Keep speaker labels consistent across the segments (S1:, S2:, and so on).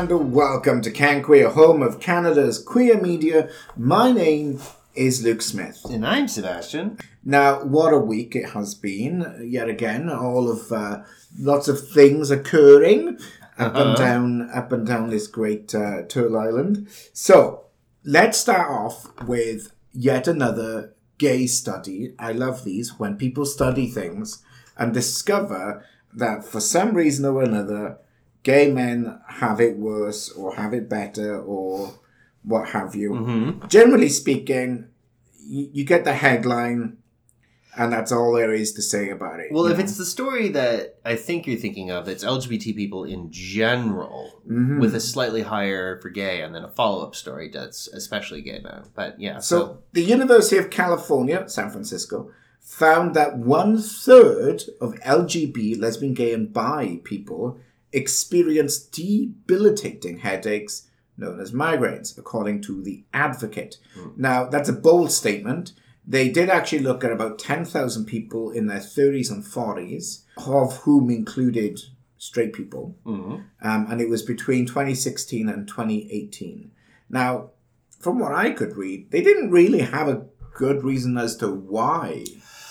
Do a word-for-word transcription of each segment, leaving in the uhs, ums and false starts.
S1: and welcome to Can Queer, home of Canada's queer media. My name is Luke Smith.
S2: And I'm Sebastian.
S1: Now, what a week it has been. Yet again, all of uh, lots of things occurring up uh-huh. and down, up and down this great uh, Turtle Island. So, let's start off with yet another gay study. I love these when people study things and discover that for some reason or another, gay men have it worse or have it better or what have you. Mm-hmm. Generally speaking, you, you get the headline and that's all there is to say about it.
S2: Well, if know? It's the story that I think you're thinking of, it's L G B T people in general mm-hmm. with a slightly higher for gay and then a follow-up story that's especially gay men. But yeah.
S1: So,
S2: so
S1: the University of California, San Francisco, found that one third of L G B T, lesbian, gay and bi people experience debilitating headaches known as migraines, according to The Advocate. Mm. Now, that's a bold statement. They did actually look at about ten thousand people in their thirties and forties, of whom included straight people. Mm-hmm. Um, and it was between twenty sixteen and twenty eighteen. Now, from what I could read, they didn't really have a good reason as to why.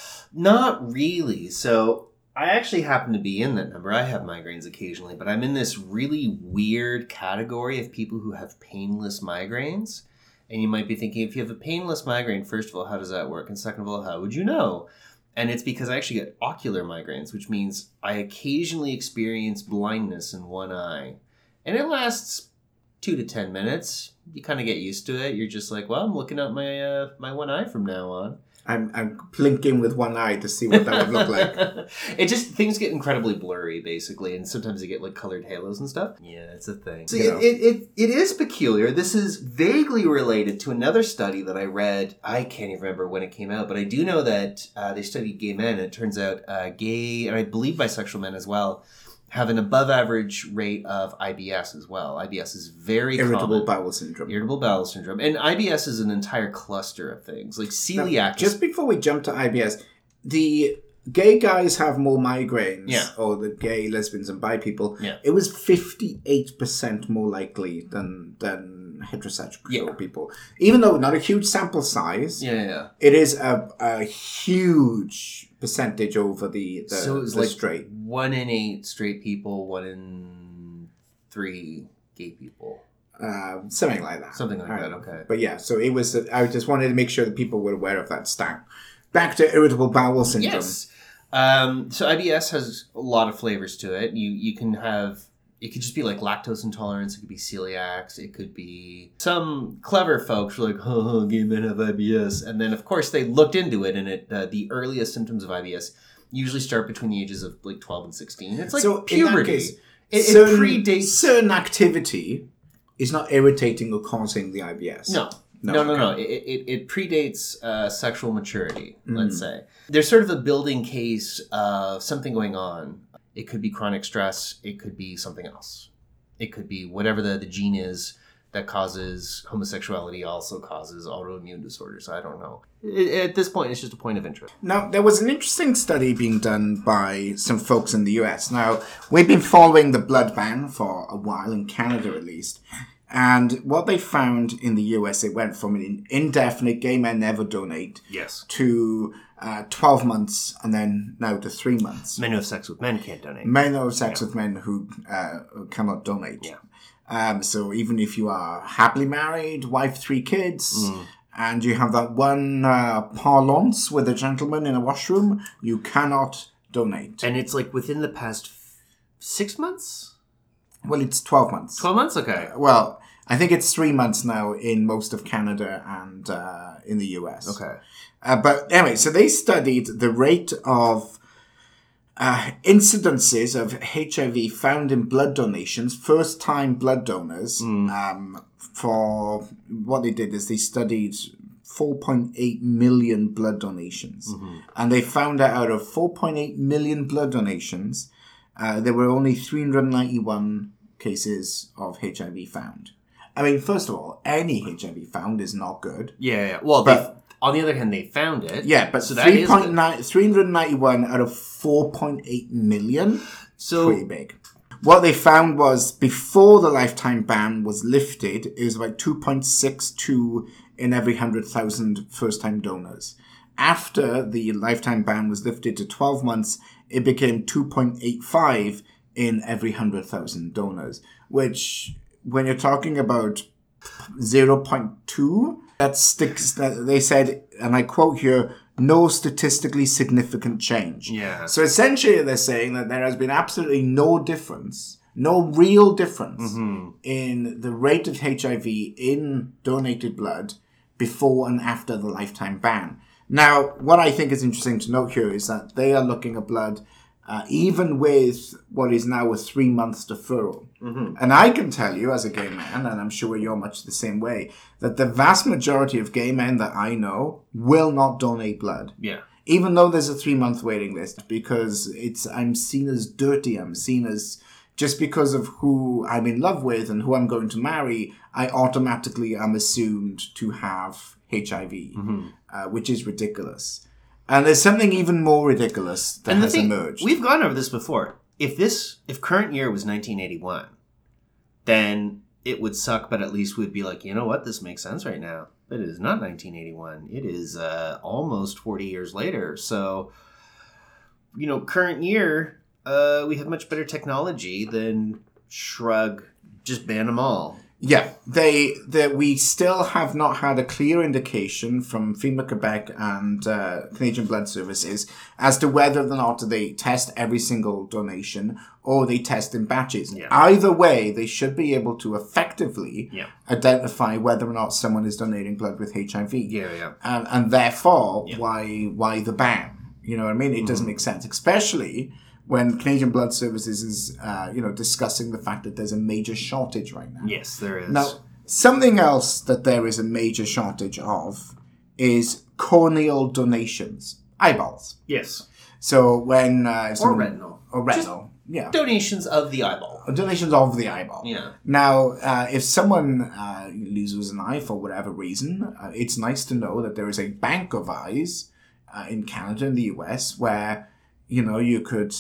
S2: Not really. So I actually happen to be in that number. I have migraines occasionally, but I'm in this really weird category of people who have painless migraines. And you might be thinking, if you have a painless migraine, first of all, how does that work? And second of all, how would you know? And it's because I actually get ocular migraines, which means I occasionally experience blindness in one eye. And it lasts two to ten minutes. You kind of get used to it. You're just like, well, I'm looking at my uh, my one eye from now on.
S1: I'm I'm blinking with one eye to see what that would look like.
S2: It just, things get incredibly blurry, basically, and sometimes you get, like, colored halos and stuff. Yeah, it's a thing. So it, it, it, it is peculiar. This is vaguely related to another study that I read. I can't even remember when it came out, but I do know that uh, they studied gay men, and it turns out uh, gay, and I believe bisexual men as well, have an above-average rate of I B S as well. I B S is very
S1: Irritable
S2: common.
S1: bowel syndrome.
S2: Irritable bowel syndrome. And I B S is an entire cluster of things. Like celiac.
S1: Now, just before we jump to I B S, the gay guys have more migraines.
S2: Yeah.
S1: Or the gay, lesbians, and bi people.
S2: Yeah.
S1: It was fifty-eight percent more likely than than heterosexual
S2: yeah.
S1: people. Even though not a huge sample size.
S2: Yeah, yeah.
S1: It is a, a huge percentage over the, the,
S2: so it was
S1: the
S2: like
S1: straight.
S2: One in eight straight people, one in three gay people.
S1: Uh, something like that.
S2: Something like
S1: right.
S2: that, okay.
S1: But yeah, so it was, I just wanted to make sure that people were aware of that stat. Back to irritable bowel syndrome.
S2: Yes. Um, so I B S has a lot of flavors to it. You you can have, it could just be like lactose intolerance. It could be celiacs. It could be some clever folks were like, oh, gay men have I B S. And then, of course, they looked into it, and it uh, the earliest symptoms of I B S usually start between the ages of like twelve and sixteen. It's like
S1: so
S2: puberty.
S1: Case,
S2: it,
S1: certain,
S2: it predates...
S1: Certain activity is not irritating or causing the I B S.
S2: No. No, no,
S1: okay.
S2: no. no. It, it, it predates uh, sexual maturity, mm. let's say. There's sort of a building case of something going on. It could be chronic stress. It could be something else. It could be whatever the, the gene is that causes homosexuality also causes autoimmune disorders. I don't know. It, at this point, it's just a point of interest.
S1: Now, there was an interesting study being done by some folks in the U S. Now, we've been following the blood ban for a while, in Canada at least. And what they found in the U S, it went from an indefinite gay men never donate
S2: yes.
S1: to uh, twelve months and then now to three months.
S2: Men who have sex with men can't donate.
S1: Men who have sex
S2: yeah.
S1: with men who uh, cannot donate.
S2: Yeah.
S1: Um, so even if you are happily married, wife, three kids, mm. and you have that one uh, parlance with a gentleman in a washroom, you cannot donate.
S2: And it's like within the past f- six months?
S1: Well, it's twelve months.
S2: twelve months? Okay.
S1: Uh, well, I think it's three months now in most of Canada and uh, in the U S.
S2: Okay.
S1: Uh, but anyway, so they studied the rate of uh, incidences of H I V found in blood donations, first-time blood donors. Mm. Um, for what they did is they studied four point eight million blood donations. Mm-hmm. And they found that out of four point eight million blood donations, uh, there were only three hundred ninety-one cases of H I V found. I mean, first of all, any H I V found is not good.
S2: Yeah, yeah. Well, but, on the other hand, they found it.
S1: Yeah, but
S2: so
S1: three hundred ninety-one out of four point eight million,
S2: so,
S1: pretty big. what they found was before the lifetime ban was lifted, it was about two point six two in every one hundred thousand first-time donors. After the lifetime ban was lifted to twelve months, it became two point eight five in every one hundred thousand donors, which when you're talking about zero point two, that sticks, that they said, and I quote here, no statistically significant change.
S2: Yeah.
S1: So essentially they're saying that there has been absolutely no difference, no real difference mm-hmm. in the rate of H I V in donated blood before and after the lifetime ban. Now, what I think is interesting to note here is that they are looking at blood uh, even with what is now a three months deferral. Mm-hmm. And I can tell you as a gay man, and I'm sure you're much the same way, that the vast majority of gay men that I know will not donate blood.
S2: Yeah.
S1: Even though there's a three month waiting list, because it's I'm seen as dirty, I'm seen as, just because of who I'm in love with and who I'm going to marry, I automatically am assumed to have H I V, mm-hmm. uh, which is ridiculous. And there's something even more ridiculous that has thing, emerged.
S2: We've gone over this before. If this, if current year was nineteen eighty-one, then it would suck, but at least we'd be like, you know what, this makes sense right now. But it is not nineteen eighty-one. It is uh, almost forty years later. So, you know, current year, uh, we have much better technology than shrug, just ban them all.
S1: Yeah, they that we still have not had a clear indication from FEMA Quebec and uh, Canadian Blood Services as to whether or not they test every single donation or they test in batches.
S2: Yeah.
S1: Either way, they should be able to effectively yeah. identify whether or not someone is donating blood with H I V.
S2: Yeah, yeah.
S1: And, and therefore,
S2: yeah.
S1: why why the ban? You know what I mean? It mm-hmm. doesn't make sense, especially when Canadian Blood Services is, uh, you know, discussing the fact that there's a major shortage right now.
S2: Yes, there is.
S1: Now, something else that there is a major shortage of is corneal donations, eyeballs.
S2: Yes.
S1: So when uh,
S2: or
S1: someone,
S2: retinal,
S1: or retinal, Just yeah,
S2: donations of the eyeball,
S1: donations of the eyeball.
S2: Yeah.
S1: Now, uh, if someone uh, loses an eye for whatever reason, uh, it's nice to know that there is a bank of eyes uh, in Canada and the U S where you know you could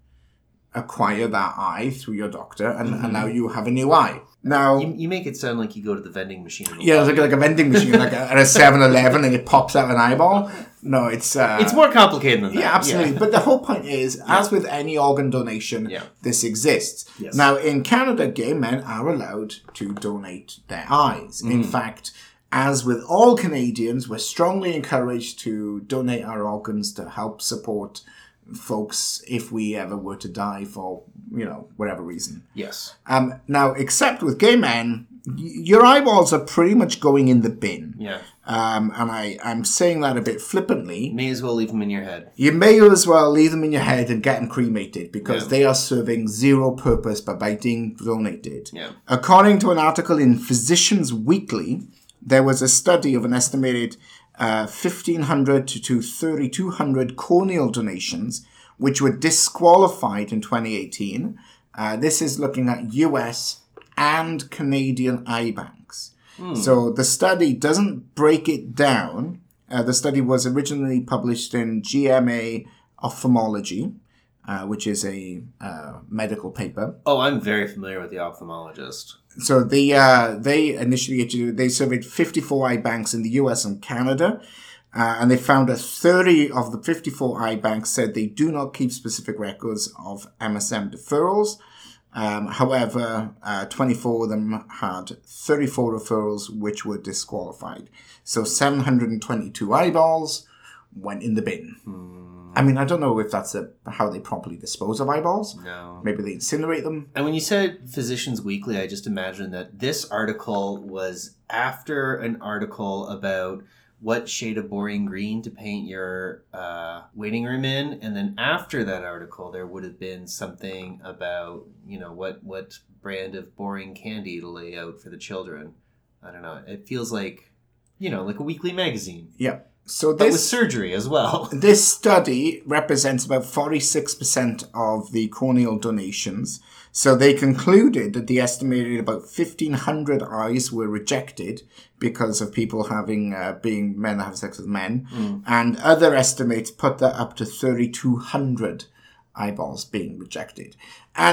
S1: acquire that eye through your doctor, and, mm-hmm. and now you have a new eye. Now
S2: you, you make it sound like you go to the vending machine.
S1: Yeah, it's like, like a vending machine, like a, at a seven eleven, and it pops out an eyeball. No, it's uh,
S2: it's more complicated than that.
S1: Yeah, absolutely. Yeah. But the whole point is, yeah. as with any organ donation, yeah. this exists.
S2: Yes.
S1: Now, in Canada, gay men are allowed to donate their eyes. Mm. In fact, as with all Canadians, we're strongly encouraged to donate our organs to help support folks if we ever were to die for, you know, whatever reason.
S2: Yes.
S1: Um. Now, except with gay men, y- your eyeballs are pretty much going in the bin.
S2: Yeah.
S1: Um. And I, I'm saying that a bit flippantly.
S2: May as well leave them in your head.
S1: You may as well leave them in your head and get them cremated because
S2: yeah.
S1: they are serving zero purpose by, by being donated.
S2: Yeah.
S1: According to an article in Physicians Weekly, there was a study of an estimated Uh, fifteen hundred to thirty-two hundred corneal donations, which were disqualified in twenty eighteen. Uh, this is looking at U S and Canadian eye banks. Mm. So the study doesn't break it down. Uh, the study was originally published in G M A Ophthalmology, uh, which is a uh, medical paper.
S2: Oh, I'm very familiar with the ophthalmologist.
S1: So they uh, they initially they surveyed fifty-four eye banks in the U S and Canada, uh, and they found that thirty of the fifty-four eye banks said they do not keep specific records of M S M deferrals. Um, however, uh, twenty-four of them had thirty-four referrals which were disqualified. So seven hundred twenty-two eyeballs went in the bin. Hmm. I mean, I don't know if that's a, how they properly dispose of eyeballs.
S2: No.
S1: Maybe they incinerate them.
S2: And when you said Physicians Weekly, I just imagined that this article was after an article about what shade of boring green to paint your uh, waiting room in. And then after that article, there would have been something about, you know, what, what brand of boring candy to lay out for the children. I don't know. It feels like, you know, like a weekly magazine.
S1: Yeah. So
S2: this, but with surgery as well.
S1: This study represents about forty-six percent of the corneal donations. So they concluded that the estimated about fifteen hundred eyes were rejected because of people having, uh, being men that have sex with men. Mm. And other estimates put that up to thirty-two hundred eyeballs being rejected. And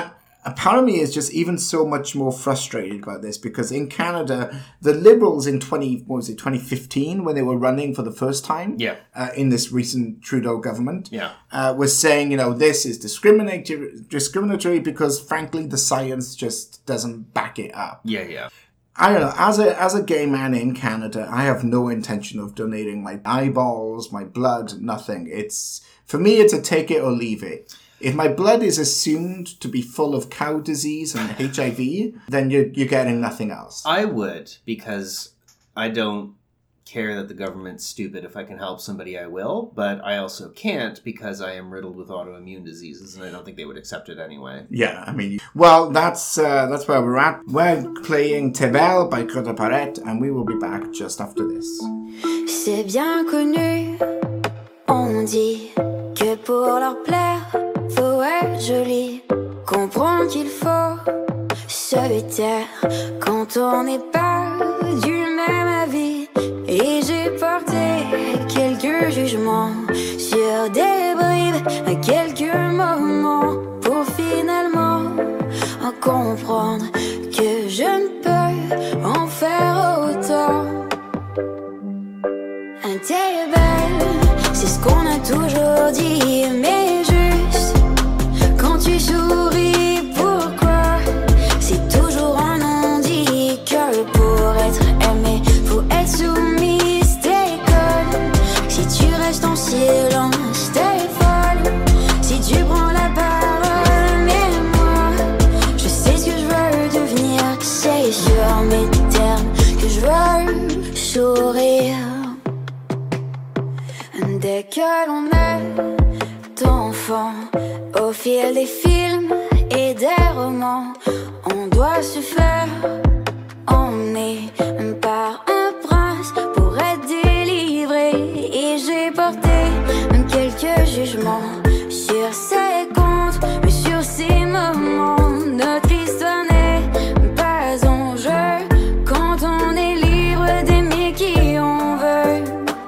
S1: a part of me is just even so much more frustrated about this because in Canada, the Liberals in twenty what was it twenty fifteen when they were running for the first time,
S2: yeah,
S1: uh, in this recent Trudeau government,
S2: yeah,
S1: uh, was saying, you know, this is discriminatory, discriminatory because frankly the science just doesn't back it up.
S2: Yeah, yeah.
S1: I don't know. As a as a gay man in Canada, I have no intention of donating my eyeballs, my blood, nothing. It's for me, it's a take it or leave it. If my blood is assumed to be full of cow disease and H I V, then you're, you're getting nothing else.
S2: I would, because I don't care that the government's stupid. If I can help somebody, I will. But I also can't because I am riddled with autoimmune diseases, and I don't think they would accept it anyway.
S1: Yeah, I mean, well, that's uh, that's where we're at. We're playing Tebel by Claude Parette, and we will be back just after this.
S3: C'est bien connu, on dit que pour leur plaire, faut être joli, comprendre qu'il faut se taire quand on n'est pas du même avis. Et j'ai porté quelques jugements sur des bribes, quelques moments pour finalement en comprendre que je ne peux en faire autant. Un t'es belle, c'est ce qu'on a toujours dit, mais juste quand tu souris, pourquoi c'est toujours un non-dit que pour être aimé, faut être soumise, t'es conne. Si tu restes en silence, t'es folle. Si tu prends la parole, mais moi, je sais ce que je veux devenir. C'est sur mes termes que je veux sourire. Dès que l'on est enfant, au fil des films et des romans, on doit se faire emmener par un prince pour être délivré. Et j'ai porté quelques jugements sur ses comptes, mais sur ces moments, notre histoire n'est pas en jeu quand on est libre d'aimer qui on veut.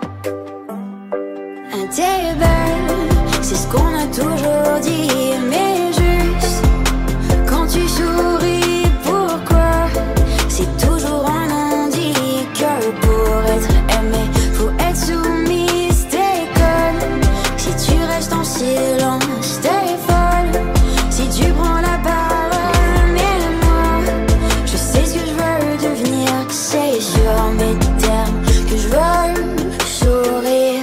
S3: T'es belle, c'est ce qu'on a toujours dit, mais juste quand tu souris, pourquoi c'est toujours un non-dit que pour être aimé, faut être soumise, t'es conne. Si tu restes en silence, t'es folle. Si tu prends la parole, mais moi, je sais ce que je veux devenir. C'est sur mes termes que je veux sourire.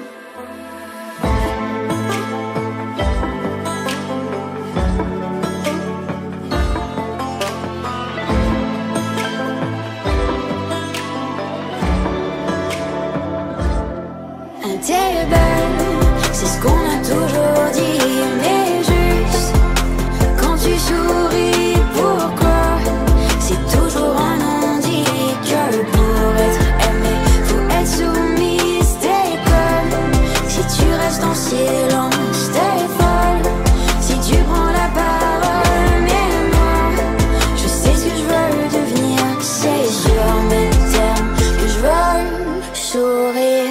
S3: T'es belle, c'est ce qu'on a toujours dit, mais juste quand tu souris, pourquoi c'est toujours un non-dit que pour être aimé, faut être soumise, t'es conne. Si tu restes en silence, t'es folle. Si tu prends la parole, mais moi, je sais ce que je veux devenir. C'est sur mes termes que je veux sourire.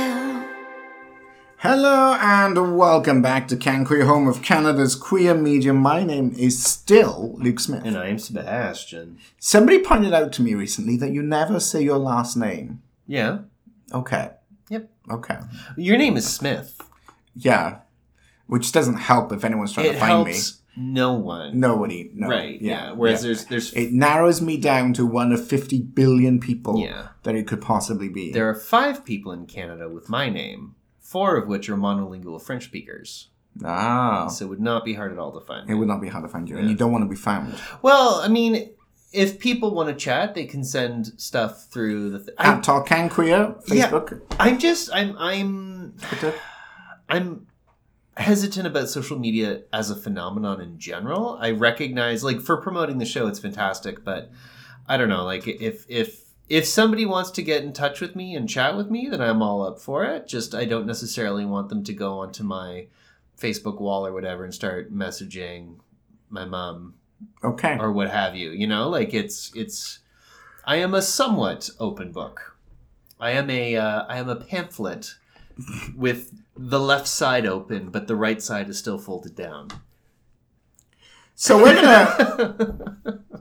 S1: Hello and welcome back to Can Queer, home of Canada's queer media. My name is still Luke Smith.
S2: And I am Sebastian.
S1: Somebody pointed out to me recently that you never say your last name.
S2: Yeah.
S1: Okay.
S2: Yep.
S1: Okay.
S2: Your name is Smith.
S1: Yeah. Which doesn't help if anyone's trying
S2: It
S1: to find me.
S2: helps no one.
S1: Nobody. No.
S2: Right.
S1: Yeah.
S2: Yeah. Whereas
S1: yeah.
S2: there's there's
S1: It narrows me down to one of fifty billion people
S2: Yeah.
S1: that it could possibly be.
S2: there are five people in Canada with my name, four of which are monolingual French speakers.
S1: Ah.
S2: So it would not be hard at all to find
S1: It
S2: me.
S1: would not be hard to find you. And
S2: Yeah.
S1: you don't want to be found.
S2: Well, I mean, if people want to chat, they can send stuff through the. Th-
S1: At Talk Can Queer,
S2: Yeah.
S1: Facebook,
S2: I'm just I'm I'm
S1: Twitter.
S2: I'm hesitant about social media as a phenomenon in general. I recognize, like, for promoting the show, it's fantastic, but I don't know, like, if if if somebody wants to get in touch with me and chat with me, then I'm all up for it. Just I don't necessarily want them to go onto my Facebook wall or whatever and start messaging my mom
S1: Okay.
S2: or what have you. You know, like, it's it's I am a somewhat open book. I am a uh, I am a pamphlet with the left side open, but the right side is still folded down.
S1: So we're gonna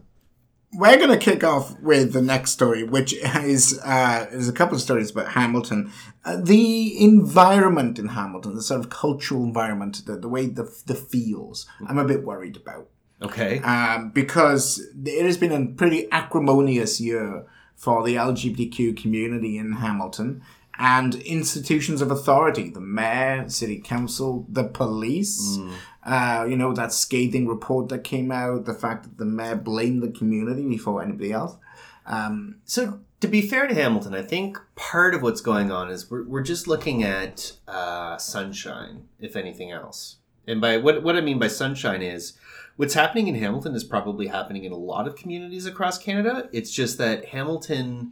S1: we're gonna kick off with the next story, which is uh, is a couple of stories about Hamilton, uh, the environment in Hamilton, the sort of cultural environment, the, the way the the feels. I'm a bit worried about.
S2: Okay.
S1: Um, because it has been a pretty acrimonious year for the L G B T Q community in Hamilton and institutions of authority, the mayor, city council, the police. Mm. Uh, you know, that scathing report that came out, the fact that the mayor blamed the community before anybody else. Um,
S2: so, to be fair to Hamilton, I think part of what's going on is we're, we're just looking at uh, sunshine, if anything else. And by what what I mean by sunshine is what's happening in Hamilton is probably happening in a lot of communities across Canada. It's just that Hamilton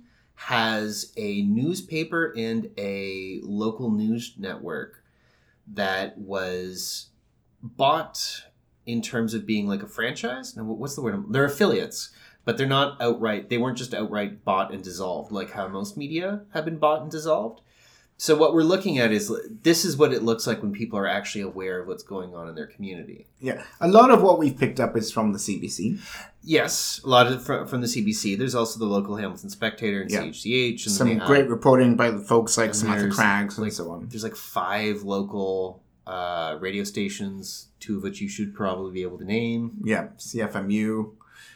S2: has a newspaper and a local news network that was bought in terms of being like a franchise. Now, what's the word? They're affiliates, but they're not outright. They weren't just outright bought and dissolved like how most media have been bought and dissolved. So what we're looking at is this is what it looks like when people are actually aware of what's going on in their community.
S1: Yeah. A lot of what we've picked up is from the C B C.
S2: Yes. A lot of it from, from the C B C. There's also the local Hamilton Spectator and yeah. C H C H. And
S1: some great reporting by the folks like Samantha Craggs and
S2: like,
S1: so on.
S2: There's like five local uh, radio stations, two of which you should probably be able to name.
S1: Yeah. C F M U.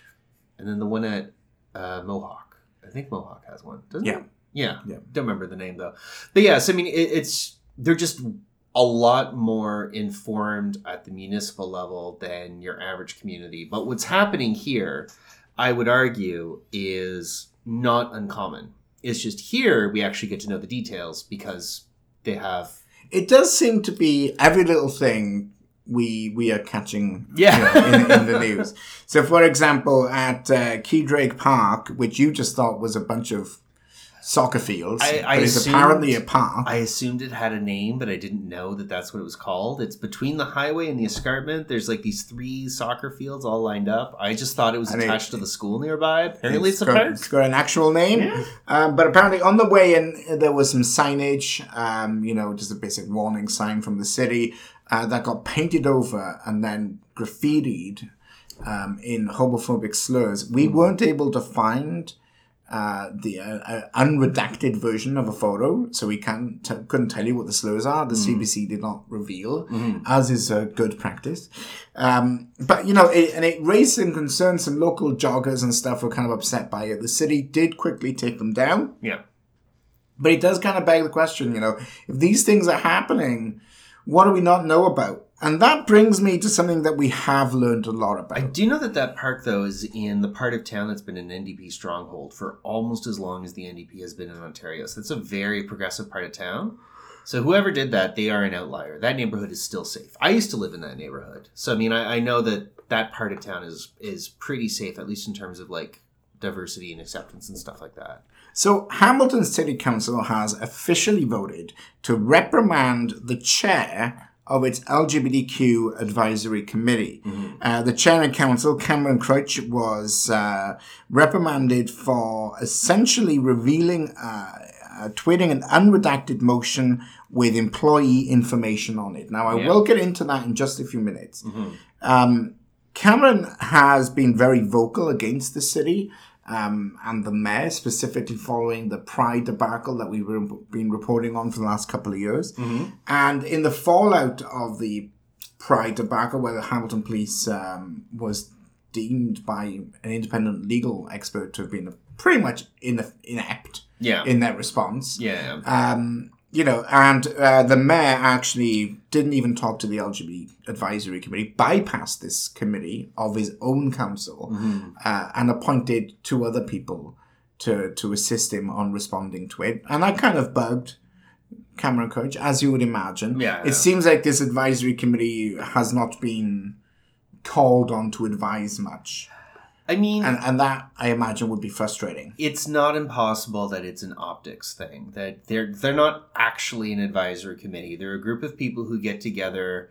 S2: And then the one at uh, Mohawk. I think Mohawk has one, doesn't
S1: yeah.
S2: it? Yeah.
S1: Yeah.
S2: Don't remember the name though. But yes, I mean, it, it's, they're just a lot more informed at the municipal level than your average community. But what's happening here, I would argue, is not uncommon. It's just here we actually get to know the details because they have...
S1: It does seem to be every little thing we we are catching
S2: yeah.
S1: you know, in, in the news. So, for example, at uh, Keydrake Park, which you just thought was a bunch of soccer fields,
S2: I, I
S1: but it's
S2: assumed,
S1: apparently a park.
S2: I assumed it had a name, but I didn't know that that's what it was called. It's between the highway and the escarpment. There's like these three soccer fields all lined up. I just thought it was and attached it, to the school nearby. Apparently it's, it's a
S1: got,
S2: park.
S1: It's got an actual name. Yeah. Um, but apparently on the way in, there was some signage, um, you know, just a basic warning sign from the city uh, that got painted over and then graffitied um, in homophobic slurs. We mm. weren't able to find... Uh, the uh, uh, unredacted version of a photo, so we can't t- couldn't tell you what the slurs are. The mm. C B C did not reveal, mm. as is uh, good practice. Um, but you know, it, and it raised some concerns. Some local joggers and stuff were kind of upset by it. The city did quickly take them down.
S2: Yeah,
S1: but it does kind of beg the question. You know, if these things are happening, what do we not know about? And that brings me to something that we have learned a lot about.
S2: I do know that that park, though, is in the part of town that's been an N D P stronghold for almost as long as the N D P has been in Ontario. So it's a very progressive part of town. So whoever did that, they are an outlier. That neighborhood is still safe. I used to live in that neighborhood. So, I mean, I, I know that that part of town is is pretty safe, at least in terms of, like, diversity and acceptance and stuff like that.
S1: So Hamilton City Council has officially voted to reprimand the chair of its L G B T Q advisory committee. Mm-hmm. Uh, the chair and council, Cameron Crouch, was uh, reprimanded for essentially revealing, uh, uh, tweeting an unredacted motion with employee information on it. Now, I yeah. will get into that in just a few minutes. Mm-hmm. Um, Cameron has been very vocal against the city um, and the mayor, specifically following the Pride debacle that we've been reporting on for the last couple of years. Mm-hmm. And in the fallout of the Pride debacle, where the Hamilton Police um, was deemed by an independent legal expert to have been pretty much ine- inept
S2: yeah.
S1: in their response.
S2: Yeah.
S1: Um, you know, and uh, the mayor actually didn't even talk to the L G B T advisory committee, bypassed this committee of his own council, mm-hmm. uh, and appointed two other people to to assist him on responding to it. And that kind of bugged Cameron Crouch, as you would imagine.
S2: Yeah,
S1: it
S2: yeah.
S1: seems like this advisory committee has not been called on to advise much.
S2: I mean...
S1: And, and that, I imagine, would be frustrating.
S2: It's not impossible that it's an optics thing. That they're they're not actually an advisory committee. They're a group of people who get together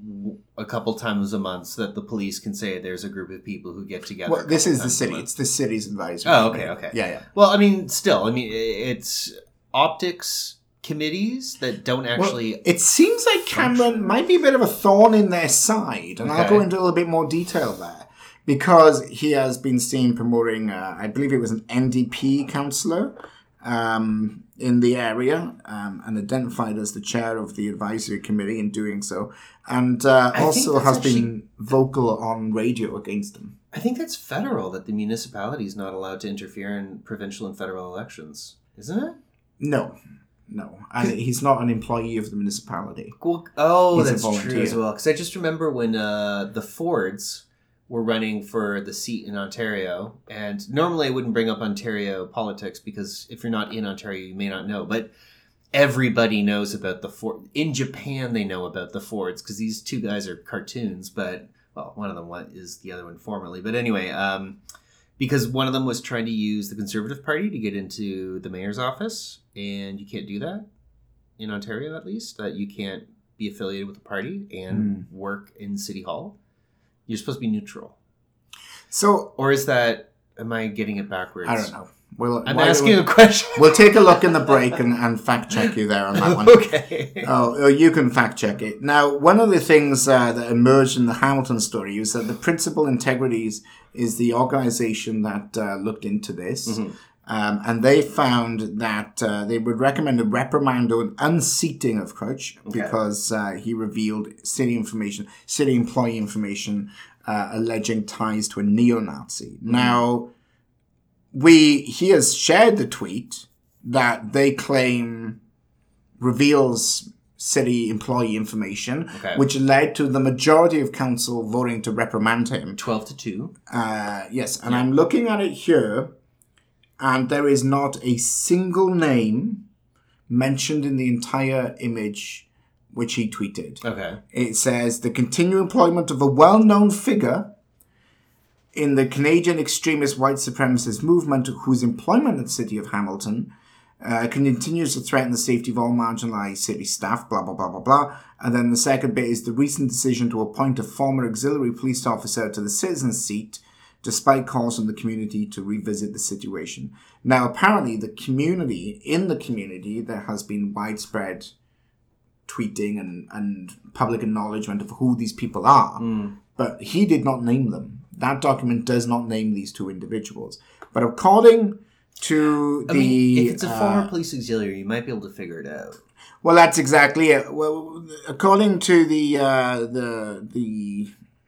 S2: a couple times a month so that the police can say there's a group of people who get together.
S1: Well, this is the city. It's the city's advisory
S2: Oh, okay,
S1: committee.
S2: okay.
S1: Yeah, yeah.
S2: Well, I mean, still, I mean, it's optics committees that don't actually...
S1: Well, it seems like Cameron might be a bit of a thorn in their side, and okay. I'll go into a little bit more detail there, because he has been seen promoting, uh, I believe it was an N D P councillor um, in the area, um, and identified as the chair of the advisory committee in doing so, and uh, also has actually been vocal on radio against him.
S2: I think that's federal, that the municipality is not allowed to interfere in provincial and federal elections, isn't it?
S1: No. No, and he's not an employee of the municipality.
S2: Well, oh, he's that's true as well. Because I just remember when uh, the Fords were running for the seat in Ontario, and normally I wouldn't bring up Ontario politics because if you're not in Ontario, you may not know. But everybody knows about the Ford. In Japan, they know about the Fords because these two guys are cartoons. But well, one of them is the other one formerly. But anyway, um, because one of them was trying to use the Conservative Party to get into the mayor's office. And you can't do that in Ontario, at least. That you can't be affiliated with the party and mm. work in City Hall. You're supposed to be neutral.
S1: So,
S2: or is that? Am I getting it backwards?
S1: I don't know. We'll,
S2: I'm asking we, a question.
S1: We'll take a look in the break and, and fact check you there on that one.
S2: Okay.
S1: Oh, you can fact check it. Now, one of the things uh, that emerged in the Hamilton story is that the Principal Integrities is the organisation that uh, looked into this. Mm-hmm. Um, and they found that uh, they would recommend a reprimand or an unseating of Crouch okay. because uh, he revealed city information, city employee information, uh, alleging ties to a neo-Nazi. Mm-hmm. Now, we he has shared the tweet that they claim reveals city employee information, okay. which led to the majority of council voting to reprimand him.
S2: twelve to two.
S1: Uh, yes, and yeah. I'm looking at it here. And there is not a single name mentioned in the entire image which he tweeted.
S2: Okay.
S1: It says, the continued employment of a well-known figure in the Canadian extremist white supremacist movement whose employment at the City of Hamilton uh, continues to threaten the safety of all marginalised city staff, blah, blah, blah, blah, blah. And then the second bit is the recent decision to appoint a former auxiliary police officer to the citizen's seat despite calls from the community to revisit the situation. Now, apparently, the community, in the community, there has been widespread tweeting and, and public acknowledgement of who these people are, mm. but he did not name them. That document does not name these two individuals. But according to
S2: I
S1: the...
S2: mean, if it's a
S1: uh,
S2: former police auxiliary, you might be able to figure it out.
S1: Well, that's exactly it. Well, according to the uh, the the...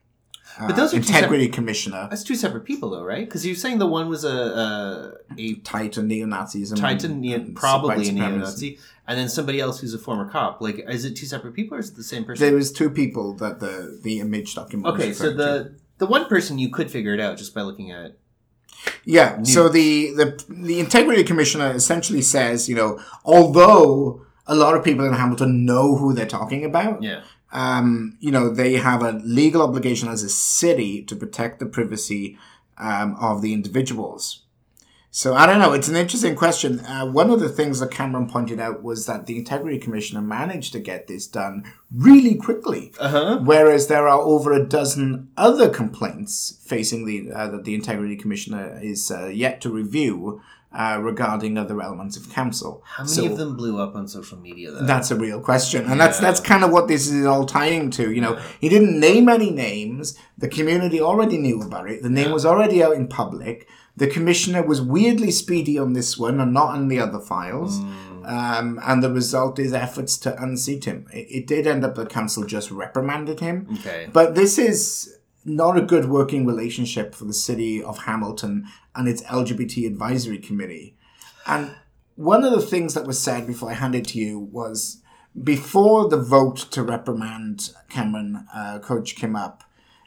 S1: Uh,
S2: but those are
S1: integrity
S2: separate,
S1: commissioner.
S2: That's two separate people, though, right? Because you're saying the one was a a, a
S1: tied to neo-Nazism,
S2: tied to neo, probably a neo-Nazi, and then somebody else who's a former cop. Like, is it two separate people, or is it the same person?
S1: There was two people that the the image document.
S2: Okay, so the
S1: to.
S2: the one person you could figure it out just by looking at.
S1: Yeah.
S2: News.
S1: So the the the integrity commissioner essentially says, you know, although a lot of people in Hamilton know who they're talking about.
S2: Yeah.
S1: Um, you know, they have a legal obligation as a city to protect the privacy um, of the individuals. So, I don't know. It's an interesting question. Uh, one of the things that Cameron pointed out was that the Integrity Commissioner managed to get this done really quickly.
S2: Uh-huh.
S1: Whereas there are over a dozen other complaints facing the uh, that the Integrity Commissioner is uh, yet to review Uh, regarding other elements of council.
S2: How many
S1: so,
S2: of them blew up on social media, though?
S1: That's a real question. And yeah. that's that's kind of what this is all tying to. You know, yeah. he didn't name any names. The community already knew about it. The name yeah. was already out in public. The commissioner was weirdly speedy on this one and not on the other files. Mm. Um, and the result is efforts to unseat him. It, it did end up the council just reprimanded him.
S2: Okay.
S1: But this is not a good working relationship for the city of Hamilton and its L G B T advisory committee. And one of the things that was said before I hand it to you was before the vote to reprimand Cameron uh, Crouch came up,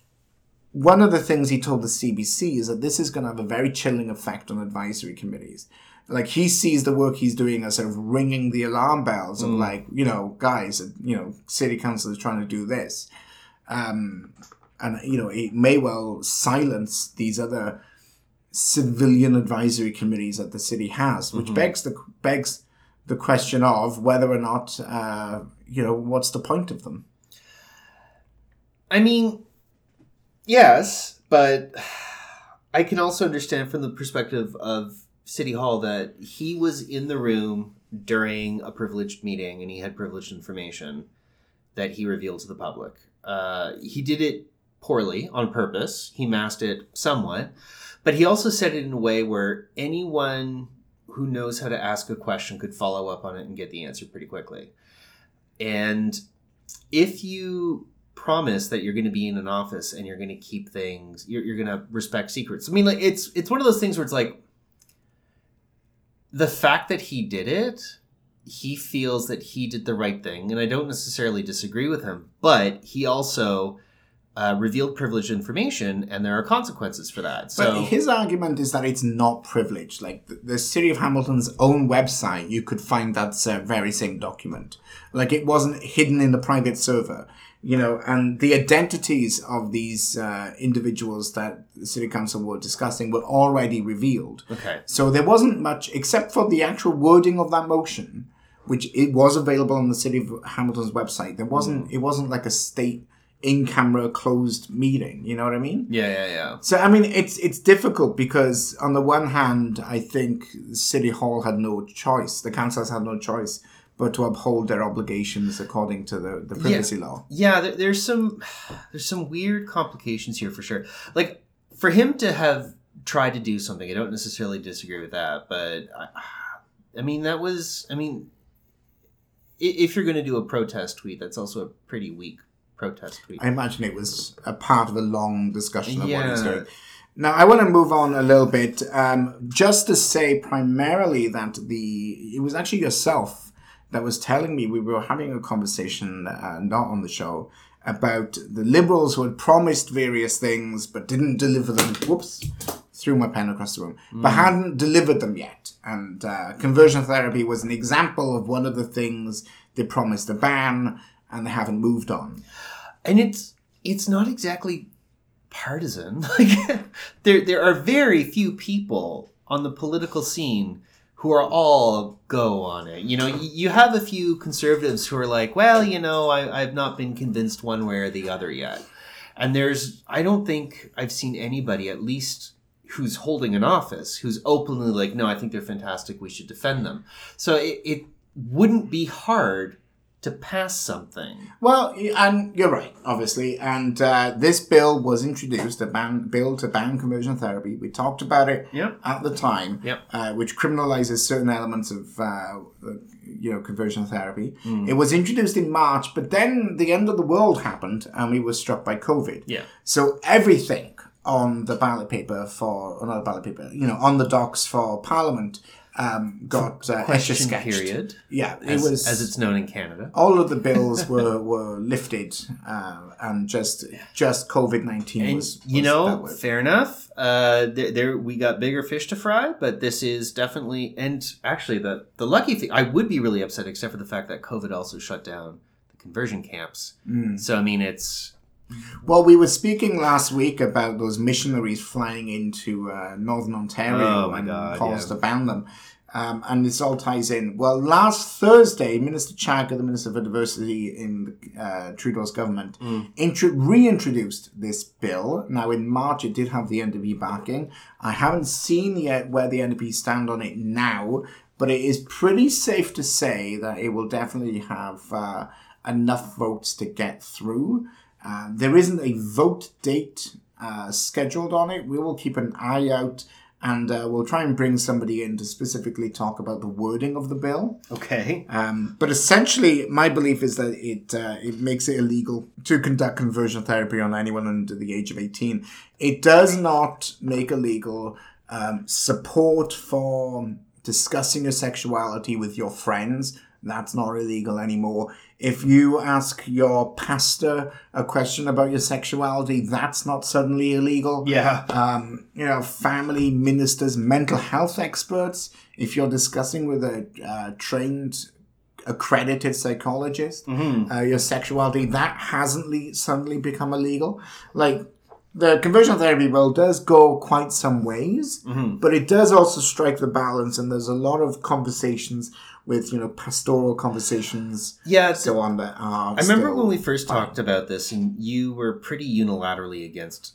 S1: one of the things he told the C B C is that this is going to have a very chilling effect on advisory committees. Like, he sees the work he's doing as sort of ringing the alarm bells of mm. like, you know, guys, you know, city council is trying to do this. Um, and, you know, it may well silence these other civilian advisory committees that the city has, which mm-hmm. begs the begs the question of whether or not, uh, you know, what's the point of them?
S2: I mean, yes, but I can also understand from the perspective of City Hall that he was in the room during a privileged meeting and he had privileged information that he revealed to the public. Uh, he did it poorly on purpose. He masked it somewhat, but he also said it in a way where anyone who knows how to ask a question could follow up on it and get the answer pretty quickly. And if you promise that you're going to be in an office and you're going to keep things, you're, you're going to respect secrets. I mean, like it's it's one of those things where it's like the fact that he did it, he feels that he did the right thing, and I don't necessarily disagree with him. But he also uh, revealed privileged information, and there are consequences for that. So
S1: but his argument is that it's not privileged. Like the, the City of Hamilton's own website, you could find that uh, very same document. Like it wasn't hidden in the private server. You know, and the identities of these uh, individuals that the City Council were discussing were already revealed.
S2: Okay.
S1: So there wasn't much, except for the actual wording of that motion, which it was available on the City of Hamilton's website. There wasn't, mm. it wasn't like a state in-camera closed meeting. You know what I mean?
S2: Yeah, yeah, yeah.
S1: So, I mean, it's it's difficult because on the one hand, I think City Hall had no choice. The councils had no choice but to uphold their obligations according to the, the privacy
S2: yeah.
S1: law.
S2: Yeah, there, there's some there's some weird complications here for sure. Like, for him to have tried to do something, I don't necessarily disagree with that, but I, I mean, that was, I mean, if you're going to do a protest tweet, that's also a pretty weak protest tweet.
S1: I imagine it was a part of a long discussion of
S2: yeah.
S1: what he's doing. Now, I want to move on a little bit, um, just to say primarily that the it was actually yourself that was telling me, we were having a conversation, uh, not on the show, about the Liberals who had promised various things but didn't deliver them. Whoops, threw my pen across the room. Mm. But hadn't delivered them yet. And uh, conversion therapy was an example of one of the things they promised to ban, and they haven't moved on.
S2: And it's it's not exactly partisan. Like there there are very few people on the political scene who are all go on it. You know, you have a few conservatives who are like, well, you know, I, I've not been convinced one way or the other yet. And there's, I don't think I've seen anybody, at least who's holding an office, who's openly like, no, I think they're fantastic, we should defend them. So it, it wouldn't be hard to pass something.
S1: Well, and you're right, obviously. And uh, this bill was introduced, a ban, bill to ban conversion therapy. We talked about it
S2: yep.
S1: at the time,
S2: yep.
S1: uh, which criminalizes certain elements of, uh, you know, conversion therapy.
S2: Mm.
S1: It was introduced in March, but then the end of the world happened, and we were struck by COVID.
S2: Yeah.
S1: So everything on the ballot paper for, or not a ballot paper, you know, on the docs for Parliament Um, got uh,
S2: question period.
S1: Yeah, it
S2: as,
S1: was
S2: as it's known in Canada.
S1: All of the bills were, were lifted, uh, and just just COVID nineteen
S2: and
S1: was, was.
S2: You know,
S1: dealt with.
S2: fair enough. Uh, there, there we got bigger fish to fry, but this is definitely. And actually, the the lucky thing, I would be really upset, except for the fact that COVID also shut down the conversion camps.
S1: Mm.
S2: So I mean, it's.
S1: Well, we were speaking last week about those missionaries flying into uh, Northern Ontario
S2: oh my
S1: and
S2: God,
S1: calls
S2: yeah.
S1: to ban them. Um, and this all ties in. Well, last Thursday, Minister Chagger, the Minister for Diversity in uh, Trudeau's government,
S2: mm.
S1: intro- reintroduced this bill. Now, in March, it did have the N D P backing. I haven't seen yet where the N D P stand on it now, but it is pretty safe to say that it will definitely have uh, enough votes to get through. Uh, there isn't a vote date uh, scheduled on it. We will keep an eye out, and uh, we'll try and bring somebody in to specifically talk about the wording of the bill.
S2: Okay.
S1: Um, but essentially, my belief is that it uh, it makes it illegal to conduct conversion therapy on anyone under the age of eighteen. It does not make illegal um, support for discussing your sexuality with your friends. That's not illegal anymore. If you ask your pastor a question about your sexuality, that's not suddenly illegal.
S2: Yeah.
S1: Um, you know, family ministers, mental health experts, if you're discussing with a uh, trained, accredited psychologist,
S2: mm-hmm.
S1: uh, your sexuality, that hasn't le- suddenly become illegal. Like, the conversion therapy bill does go quite some ways,
S2: mm-hmm.
S1: but it does also strike the balance, and there's a lot of conversations with, you know, pastoral conversations,
S2: yeah,
S1: so on that are
S2: I remember
S1: still
S2: when we first
S1: fine.
S2: talked about this, and you were pretty unilaterally against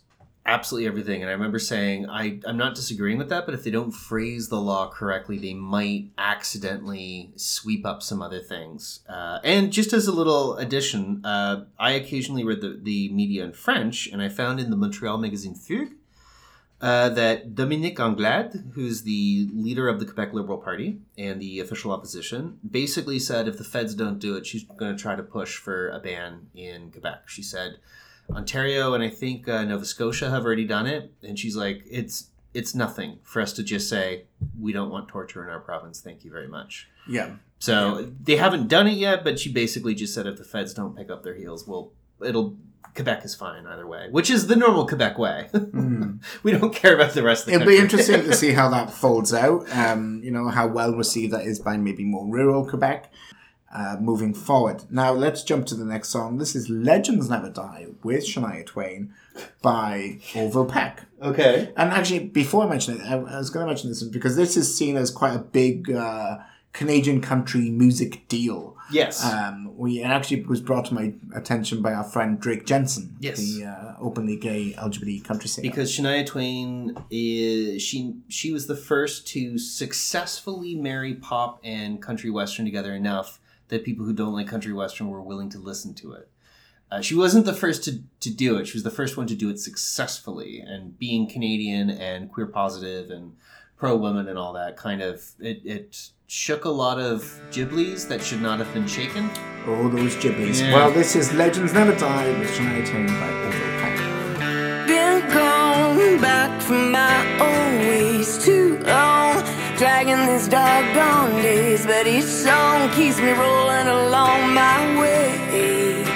S2: absolutely everything. And I remember saying, I, I'm not disagreeing with that, but if they don't phrase the law correctly, they might accidentally sweep up some other things. Uh, and just as a little addition, uh, I occasionally read the, the media in French, and I found in the Montreal magazine Fugue uh, that Dominique Anglade, who's the leader of the Quebec Liberal Party and the official opposition, basically said if the feds don't do it, she's going to try to push for a ban in Quebec. She said Ontario and I think uh, Nova Scotia have already done it, and she's like, it's it's nothing for us to just say we don't want torture in our province. Thank you very much.
S1: Yeah.
S2: So
S1: yeah.
S2: they haven't done it yet, but she basically just said if the feds don't pick up their heels, well, it'll Quebec is fine either way, which is the normal Quebec way. Mm. We don't care about the rest of the
S1: It'll
S2: country.
S1: be interesting to see how that folds out. Um, you know, how well received that is by maybe more rural Quebec. Uh, moving forward. Now, let's jump to the next song. This is Legends Never Die with Shania Twain by Orville Peck.
S2: Okay.
S1: And actually, before I mention it, I, I was going to mention this because this is seen as quite a big uh, Canadian country music deal.
S2: Yes.
S1: Um, we It actually was brought to my attention by our friend Drake Jensen,
S2: yes.
S1: the uh, openly gay L G B T country singer.
S2: Because Shania Twain, is she she was the first to successfully marry pop and country western together enough that people who don't like country western were willing to listen to it. Uh, she wasn't the first to, to do it. She was the first one to do it successfully. And being Canadian and queer positive and pro-women and all that kind of, it, it shook a lot of Ghiblis that should not have been shaken.
S1: Oh, those Ghiblis.
S2: Yeah.
S1: Well, this is Legends Never Die with Shania Twain by Orville Peck.
S3: Been gone back from my old ways too long, dragging these doggone days, but each song keeps me rolling along my way.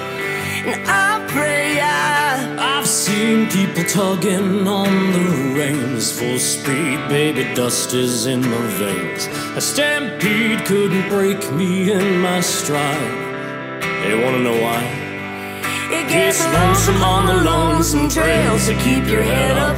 S3: And I pray I
S4: I've seen people tugging on the reins, full speed, baby, dust is in my veins. A stampede couldn't break me in my stride. Hey, wanna know why?
S3: It gets lonesome on the lonesome trail, so keep your head up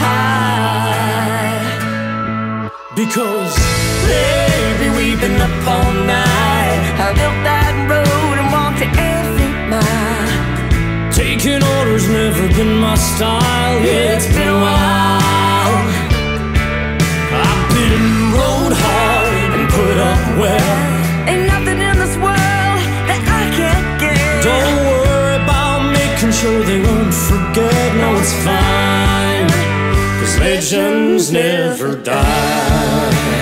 S3: high.
S4: Because,
S3: baby, we've been up all night. I built that road and walked to every mile.
S4: taking orders never been my style. Yeah, it's been a while. I've been rode hard and put up well.
S3: Ain't nothing in this world that I can't get.
S4: Don't worry about making sure they won't forget. No, it's fine, 'cause legends never die.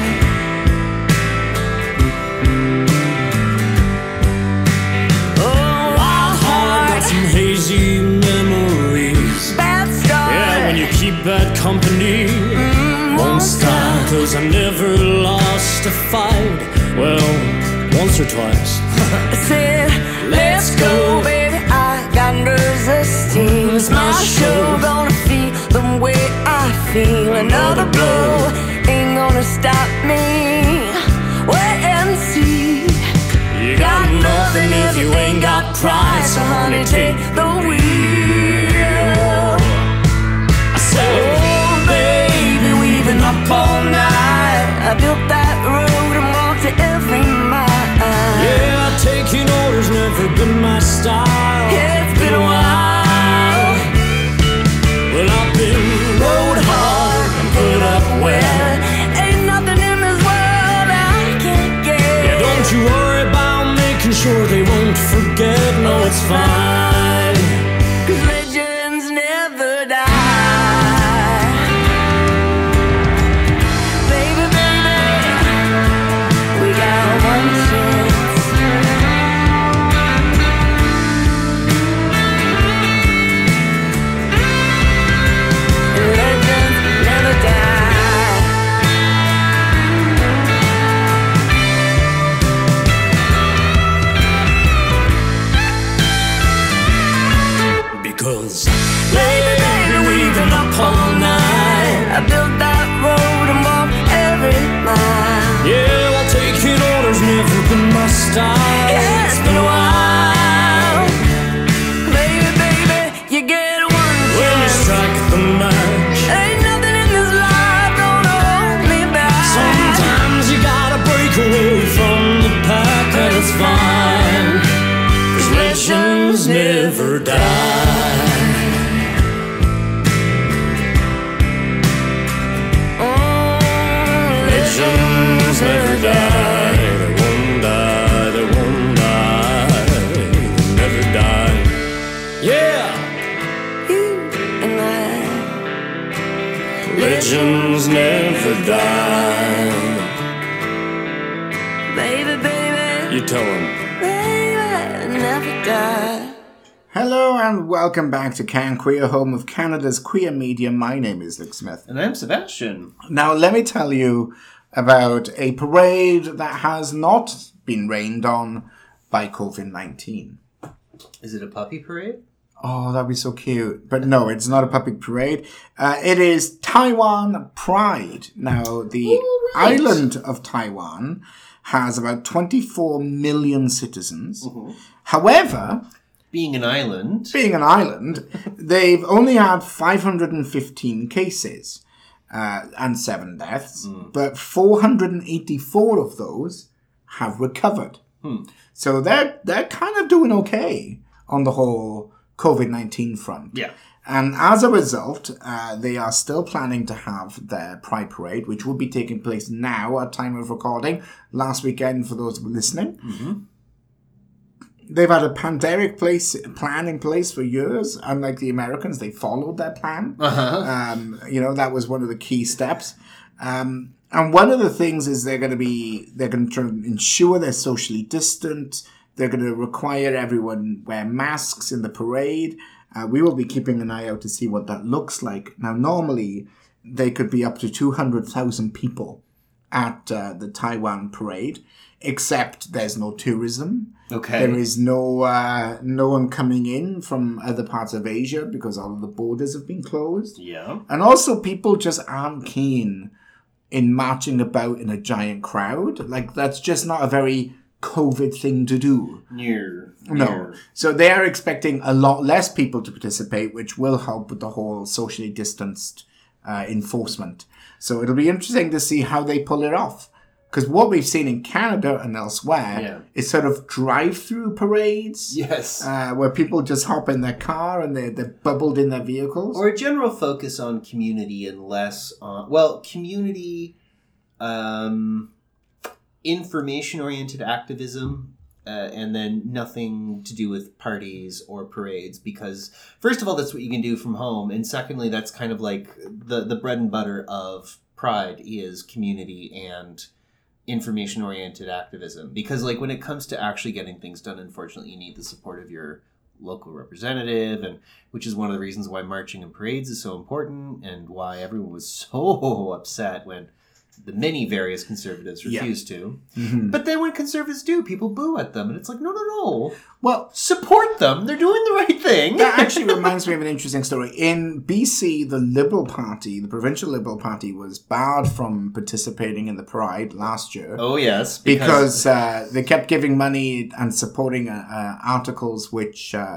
S4: Hazy memories.
S3: Bad start.
S4: Yeah, when you keep bad company,
S3: mm,
S4: won't stop. 'Cause I never lost a fight. Well, once or twice.
S3: I said, let's go, baby. I got nerves of steam. It's my show, gonna feel the way I feel. Another blow ain't gonna stop me. Wait and see.
S4: You got nothing if you ain't got pride.
S3: So honey, take the wheel.
S4: I said,
S3: oh baby, we've been up all night. I built that road and walked it every mile.
S4: yeah, taking orders never been my style.
S3: Yeah, it's been a while.
S4: Well, I've been rode hard and put up well.
S3: Ain't nothing in this world I can't get.
S4: Yeah, don't you worry about making sure they won't forget. No, it's fine,
S3: 'cause legends never die. Baby, baby, we got one chance. Legends never die.
S4: because
S3: Baby, baby, we've been up all night. I built that road and walked every mile.
S4: yeah, well, taking orders never been my style.
S3: Yeah, it's been a while. Baby, baby, you get one
S4: When you
S3: chance.
S4: strike the match,
S3: Ain't nothing in this life gonna hold me back.
S4: sometimes you gotta break away from the pack, and it's fine, 'cause legends never die. You tell them.
S3: Baby, never die.
S1: Hello and welcome back to Can Queer, home of Canada's queer media. My name is Luke Smith.
S2: And I'm Sebastian.
S1: Now, let me tell you about a parade that has not been rained on by covid nineteen.
S2: Is it a puppy parade?
S1: Oh, that'd be so cute. But no, it's not a puppy parade. Uh, it is Taiwan Pride. Now, the
S2: Ooh, right.
S1: island of Taiwan has about twenty-four million citizens. Mm-hmm. However,
S2: being an island,
S1: being an island, they've only had five hundred fifteen cases uh, and seven deaths, mm. but four hundred eighty-four of those have recovered. Hmm. So they're they're kind of doing okay on the whole covid nineteen front.
S2: Yeah.
S1: And as a result, uh, they are still planning to have their Pride Parade, which will be taking place now at time of recording, last weekend for those listening. Mm-hmm. They've had a pandemic place, plan in place for years. Unlike the Americans, they followed their plan. Uh-huh. Um, you know, that was one of the key steps. Um, and one of the things is they're going to be, they're going to ensure they're socially distant. They're going to require everyone wear masks in the parade. Uh, we will be keeping an eye out to see what that looks like. Now, normally, they could be up to two hundred thousand people at uh, the Taiwan parade, except there's no tourism.
S2: Okay.
S1: There is no uh, no one coming in from other parts of Asia because all of the borders have been closed.
S2: Yeah.
S1: And also, people just aren't keen in marching about in a giant crowd. Like, that's just not a very COVID thing to do.
S2: Near.
S1: No.
S2: Near.
S1: So they are expecting a lot less people to participate, which will help with the whole socially distanced uh, enforcement. So it'll be interesting to see how they pull it off. Because what we've seen in Canada and elsewhere
S2: yeah.
S1: is sort of drive-through parades.
S2: Yes.
S1: Uh, where people just hop in their car and they're, they're bubbled in their vehicles.
S2: Or a general focus on community and less on, well, community, um, information-oriented activism, uh, and then nothing to do with parties or parades. Because, first of all, that's what you can do from home. And secondly, that's kind of like the, the bread and butter of Pride is community and information-oriented activism. Because, like, when it comes to actually getting things done, unfortunately, you need the support of your local representative, and which is one of the reasons why marching and parades is so important, and why everyone was so upset when the many various conservatives refused yeah. to. Mm-hmm. But then when conservatives do, people boo at them, and it's like, no, no, no.
S1: Well,
S2: support them. They're doing the right thing.
S1: That actually reminds me of an interesting story. In B C, the Liberal Party, the Provincial Liberal Party, was barred from participating in the Pride last year.
S2: Oh, yes.
S1: Because, because uh, they kept giving money and supporting uh, uh, articles which uh,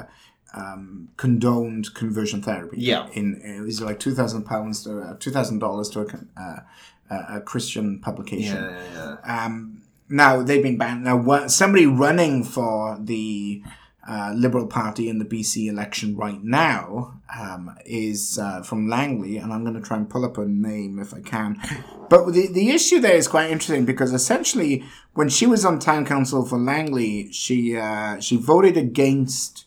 S1: um, condoned conversion therapy.
S2: Yeah.
S1: In, it was like two thousand pounds to uh, two thousand dollars to a, uh, a Christian publication.
S2: Yeah, yeah, yeah.
S1: Um, now, they've been banned. Now, somebody running for the uh, Liberal Party in the B C election right now um, is uh, from Langley, and I'm going to try and pull up her name if I can. But the, the issue there is quite interesting because essentially, when she was on town council for Langley, she uh, she voted against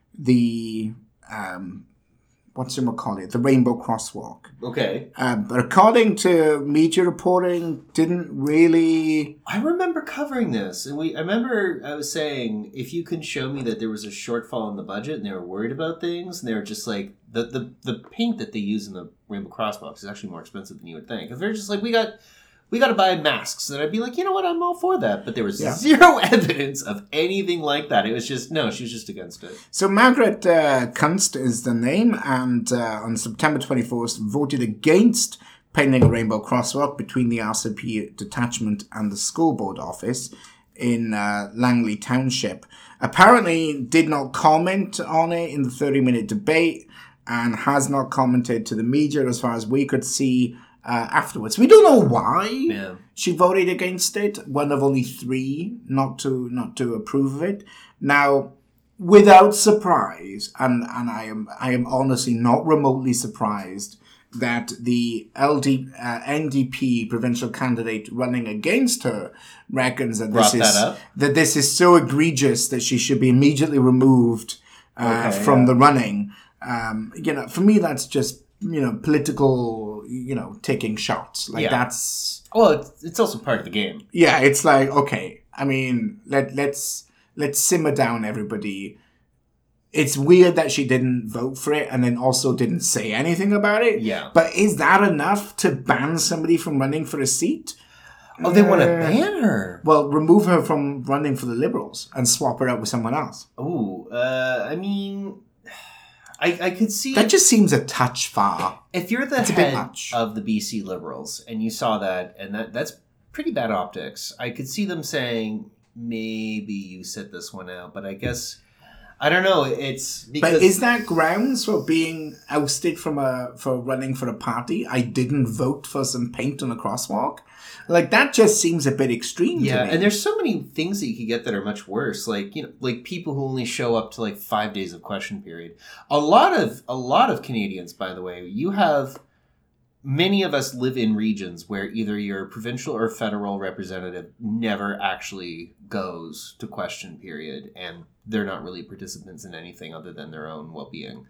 S1: the... Um, What's it call it? The Rainbow Crosswalk.
S2: Okay.
S1: Uh, but according to media reporting, didn't really...
S2: I remember covering this. And we. I remember I was saying, if you can show me that there was a shortfall in the budget and they were worried about things, and they were just like, the, the, the paint that they use in the Rainbow Crosswalk is actually more expensive than you would think. If they're just like, we got... We got to buy masks. And I'd be like, you know what? I'm all for that. But there was yeah. zero evidence of anything like that. It was just, no, she was just against it.
S1: So Margaret uh, Kunst is the name. And uh, on September twenty-fourth, voted against painting a rainbow crosswalk between the R C P detachment and the school board office in uh, Langley Township. Apparently did not comment on it in the thirty-minute debate and has not commented to the media as far as we could see Uh, afterwards. We don't know why
S2: yeah.
S1: she voted against it. One of only three not to not to approve of it. Now, without surprise, and, and I am I am honestly not remotely surprised that the L D, uh, N D P provincial candidate running against her reckons that this
S2: Brought
S1: is
S2: that, up.
S1: that this is so egregious that she should be immediately removed uh,
S2: okay,
S1: from
S2: yeah.
S1: the running. Um, you know, for me, that's just you know political. You know, taking shots like
S2: yeah.
S1: that's
S2: well, it's, it's also part of the game.
S1: Yeah, it's like okay, I mean, let let's let's simmer down, everybody. It's weird that she didn't vote for it and then also didn't say anything about it.
S2: Yeah.
S1: But is that enough to ban somebody from running for a seat?
S2: Oh, they want to
S1: Uh,
S2: ban her.
S1: Well, remove her from running for the Liberals and swap her out with someone else.
S2: Ooh, uh, I mean, I, I could see...
S1: That just seems a touch far.
S2: If you're the
S1: It's a bit
S2: head
S1: much.
S2: of the B C Liberals and you saw that, and that that's pretty bad optics, I could see them saying, maybe you sit this one out. But I guess, I don't know, it's because...
S1: But is that grounds for being ousted from a for running for a party? I didn't vote for some paint on a crosswalk. Like, that just seems a bit extreme
S2: Yeah,
S1: to me.
S2: and there's so many things that you could get that are much worse. Like, you know, like people who only show up to like five days of question period. A lot of a lot of Canadians, by the way, you have many of us live in regions where either your provincial or federal representative never actually goes to question period, and they're not really participants in anything other than their own well-being.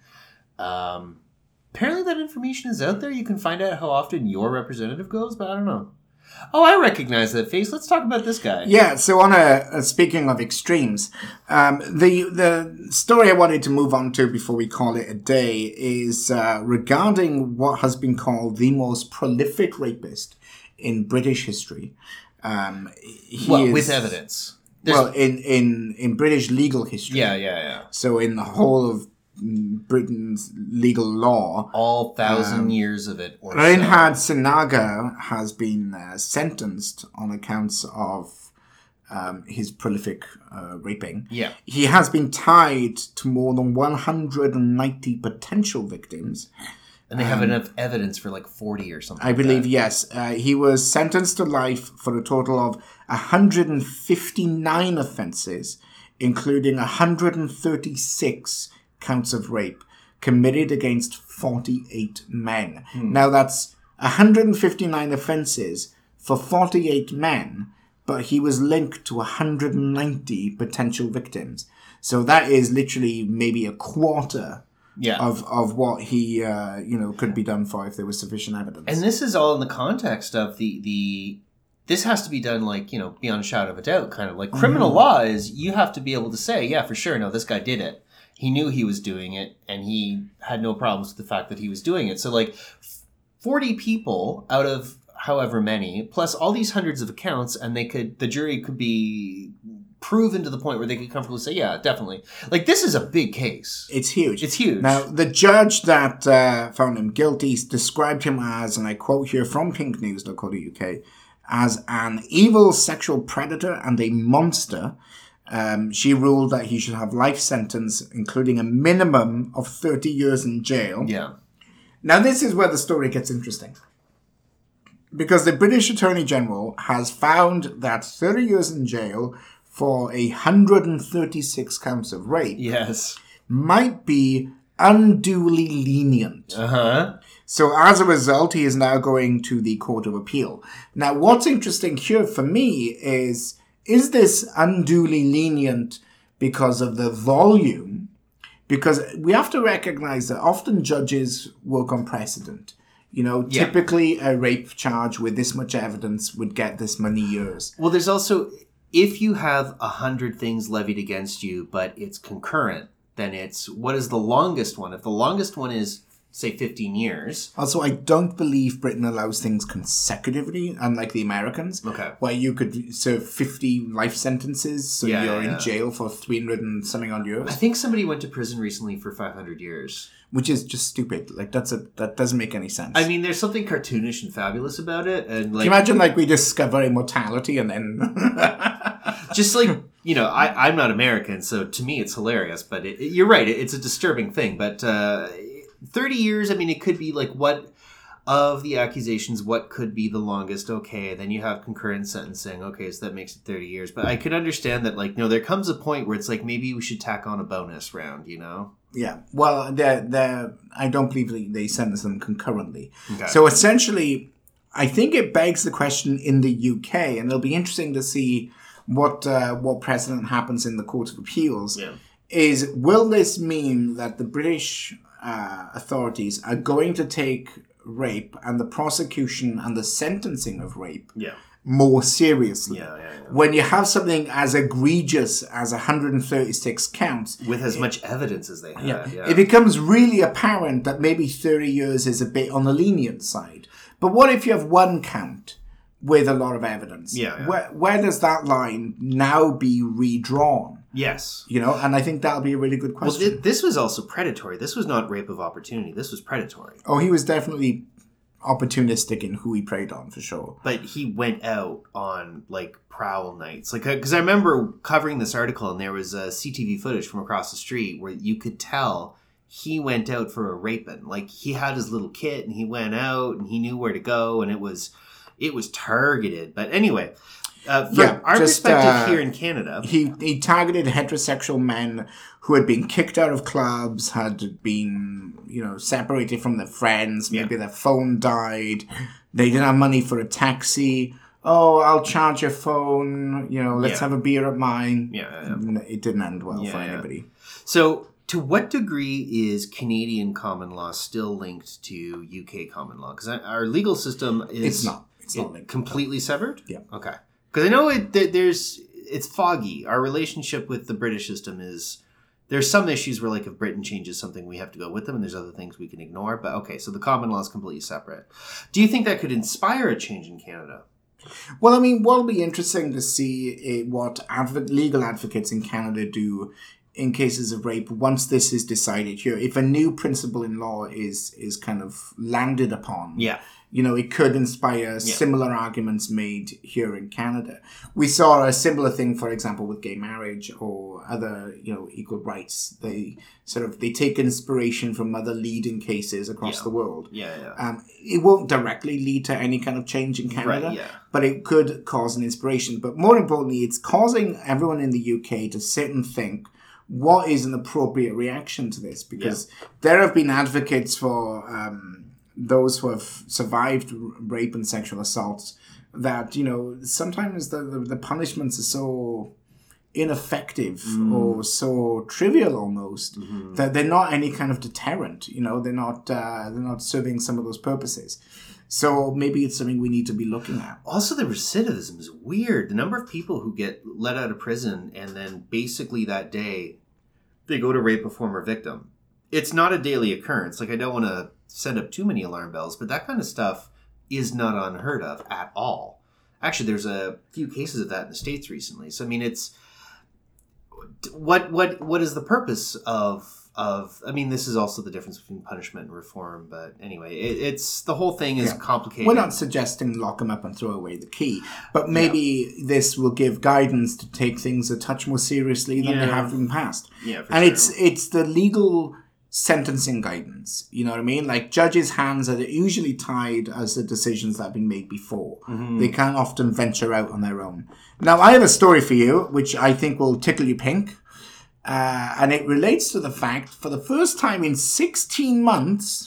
S2: Um, apparently that information is out there. You can find out how often your representative goes, but I don't know. Oh, I recognize that face. Let's talk about this guy.
S1: Yeah, so on a, a speaking of extremes, um, the the story I wanted to move on to before we call it a day is uh, regarding what has been called the most prolific rapist in British history. Um, he
S2: Well,
S1: is,
S2: with evidence. There's-
S1: Well, in, in, in British legal history.
S2: Yeah, yeah, yeah.
S1: So in the whole of Britain's legal law,
S2: All thousand
S1: Um,
S2: years of it. Or
S1: Reinhard Sinaga has been uh, sentenced on accounts of um, his prolific uh, raping.
S2: Yeah.
S1: He has been tied to more than one hundred ninety potential victims.
S2: And they have enough evidence for like forty or something.
S1: I
S2: like
S1: believe,
S2: that.
S1: yes. Uh, he was sentenced to life for a total of one hundred fifty-nine offences, including one hundred thirty-six counts of rape committed against forty-eight men.
S2: Hmm.
S1: Now, that's one hundred fifty-nine offences for forty-eight men, but he was linked to one hundred ninety potential victims. So that is literally maybe a quarter
S2: Yeah.
S1: of, of what he, uh, you know, could be done for if there was sufficient evidence.
S2: And this is all in the context of the, the this has to be done like, you know, beyond a shadow of a doubt, kind of like criminal
S1: Mm-hmm.
S2: law is you have to be able to say, yeah, for sure, no, this guy did it. He knew he was doing it, and he had no problems with the fact that he was doing it. So, like, forty people out of however many, plus all these hundreds of accounts, and they could, the jury could be proven to the point where they could comfortably say, yeah, definitely. Like, this is a big case.
S1: It's huge.
S2: It's huge.
S1: Now, the judge that uh, found him guilty described him as, and I quote here from pink news dot co dot U K, as an evil sexual predator and a monster. Um, she ruled that he should have life sentence, including a minimum of thirty years in jail.
S2: Yeah.
S1: Now, this is where the story gets interesting. Because the British Attorney General has found that thirty years in jail for one hundred thirty-six counts of rape
S2: Yes.
S1: might be unduly lenient.
S2: Uh-huh.
S1: So as a result, he is now going to the Court of Appeal. Now, what's interesting here for me is, is this unduly lenient because of the volume? Because we have to recognize that often judges work on precedent. You know,
S2: Yeah.
S1: typically a rape charge with this much evidence would get this many years.
S2: Well, there's also, if you have a hundred things levied against you, but it's concurrent, then it's, what is the longest one? If the longest one is, say, fifteen years.
S1: Also, I don't believe Britain allows things consecutively, unlike the Americans.
S2: Okay.
S1: Where you could serve fifty life sentences, so
S2: Yeah,
S1: you're
S2: yeah.
S1: in jail for three hundred and something odd
S2: I
S1: years,
S2: think somebody went to prison recently for five hundred years.
S1: which is just stupid. Like, that's a that doesn't make any sense.
S2: I mean, there's something cartoonish and fabulous about it. And like,
S1: Can you imagine, like, we discover immortality and then...
S2: just like, you know, I, I'm not American, so to me it's hilarious. But it, it- you're right, it, it's a disturbing thing. But uh, thirty years, I mean, it could be like what of the accusations, what could be the longest? Okay, then you have concurrent sentencing. Okay, so that makes it thirty years. But I could understand that, like, no, there comes a point where it's like maybe we should tack on a bonus round, you know?
S1: Yeah, well, they're, they're, I don't believe they, they sentence them concurrently.
S2: Okay.
S1: So essentially, I think it begs the question in the U K, and it'll be interesting to see what uh, what precedent happens in the Court of Appeals,
S2: Yeah.
S1: is will this mean that the British uh, authorities are going to take rape and the prosecution and the sentencing of rape
S2: Yeah.
S1: more seriously.
S2: Yeah, yeah, yeah.
S1: When you have something as egregious as one hundred thirty-six counts,
S2: with as much evidence as they had.
S1: yeah,
S2: Yeah.
S1: it becomes really apparent that maybe thirty years is a bit on the lenient side. But what if you have one count with a lot of evidence?
S2: Yeah, yeah.
S1: Where, where does that line now be redrawn?
S2: Yes.
S1: You know, and I think that'll be a really good
S2: Well,
S1: question.
S2: th- this was also predatory. This was not rape of opportunity. This was predatory.
S1: oh, he was definitely opportunistic in who he preyed on, for sure.
S2: But he went out on, like, prowl nights. Like, because I remember covering this article, and there was uh, C T V footage from across the street where you could tell he went out for a raping. Like, he had his little kit, and he went out, and he knew where to go, and it was it was targeted. But anyway, uh, from
S1: Yeah,
S2: our
S1: just,
S2: perspective
S1: uh,
S2: here in Canada...
S1: He he targeted heterosexual men who had been kicked out of clubs, had been, you know, separated from their friends. Maybe
S2: Yeah.
S1: their phone died. They didn't have money for a taxi. Oh, I'll charge your phone. You know, let's
S2: Yeah.
S1: have a beer at mine.
S2: Yeah, yeah, yeah.
S1: N- It didn't end well
S2: Yeah,
S1: for
S2: yeah.
S1: anybody.
S2: So, to what degree is Canadian common law still linked to U K common law? Because our legal system is
S1: It's not. It's
S2: it
S1: not linked.
S2: completely severed.
S1: Yeah.
S2: Okay. Because I know it. That there's it's foggy. Our relationship with the British system is. There's some issues where, like, if Britain changes something, we have to go with them, and there's other things we can ignore. But okay, so the common law is completely separate. Do you think that could inspire a change in Canada?
S1: Well, I mean, what'll be interesting to see uh, what adv- legal advocates in Canada do in cases of rape once this is decided here. If a new principle in law is is kind of landed upon,
S2: Yeah.
S1: you know, it could inspire similar arguments made here in Canada. We saw a similar thing, for example, with gay marriage or other, you know, equal rights. They sort of they take inspiration from other leading cases across
S2: Yeah.
S1: the world.
S2: Yeah, yeah.
S1: Um, it won't directly lead to any kind of change in Canada,
S2: Right, yeah.
S1: but it could cause an inspiration. But more importantly, it's causing everyone in the U K to sit and think, what is an appropriate reaction to this? Because there have been advocates for um, those who have survived r- rape and sexual assaults that, you know, sometimes the, the, the punishments are so ineffective
S2: Mm.
S1: or so trivial almost
S2: Mm-hmm.
S1: that they're not any kind of deterrent. You know, they're not uh, they're not serving some of those purposes. So maybe it's something we need to be looking at.
S2: Also, the recidivism is weird. The number of people who get let out of prison and then basically that day they go to rape a former victim. It's not a daily occurrence. Like, I don't want to send up too many alarm bells, but that kind of stuff is not unheard of at all. Actually, there's a few cases of that in the States recently. So, I mean, it's what what what is the purpose of of I mean, this is also the difference between punishment and reform, but anyway, it, it's the whole thing is
S1: Yeah.
S2: complicated.
S1: We're not suggesting lock them up and throw away the key, but maybe this will give guidance to take things a touch more seriously than they
S2: Yeah.
S1: have in the past.
S2: Yeah, for
S1: and
S2: sure.
S1: it's it's the legal sentencing guidance. You know what I mean? Like, judges' hands are usually tied as the decisions that have been made before.
S2: Mm-hmm.
S1: They can't often venture out on their own. Now, I have a story for you, which I think will tickle you pink. Uh, and it relates to the fact, for the first time in sixteen months,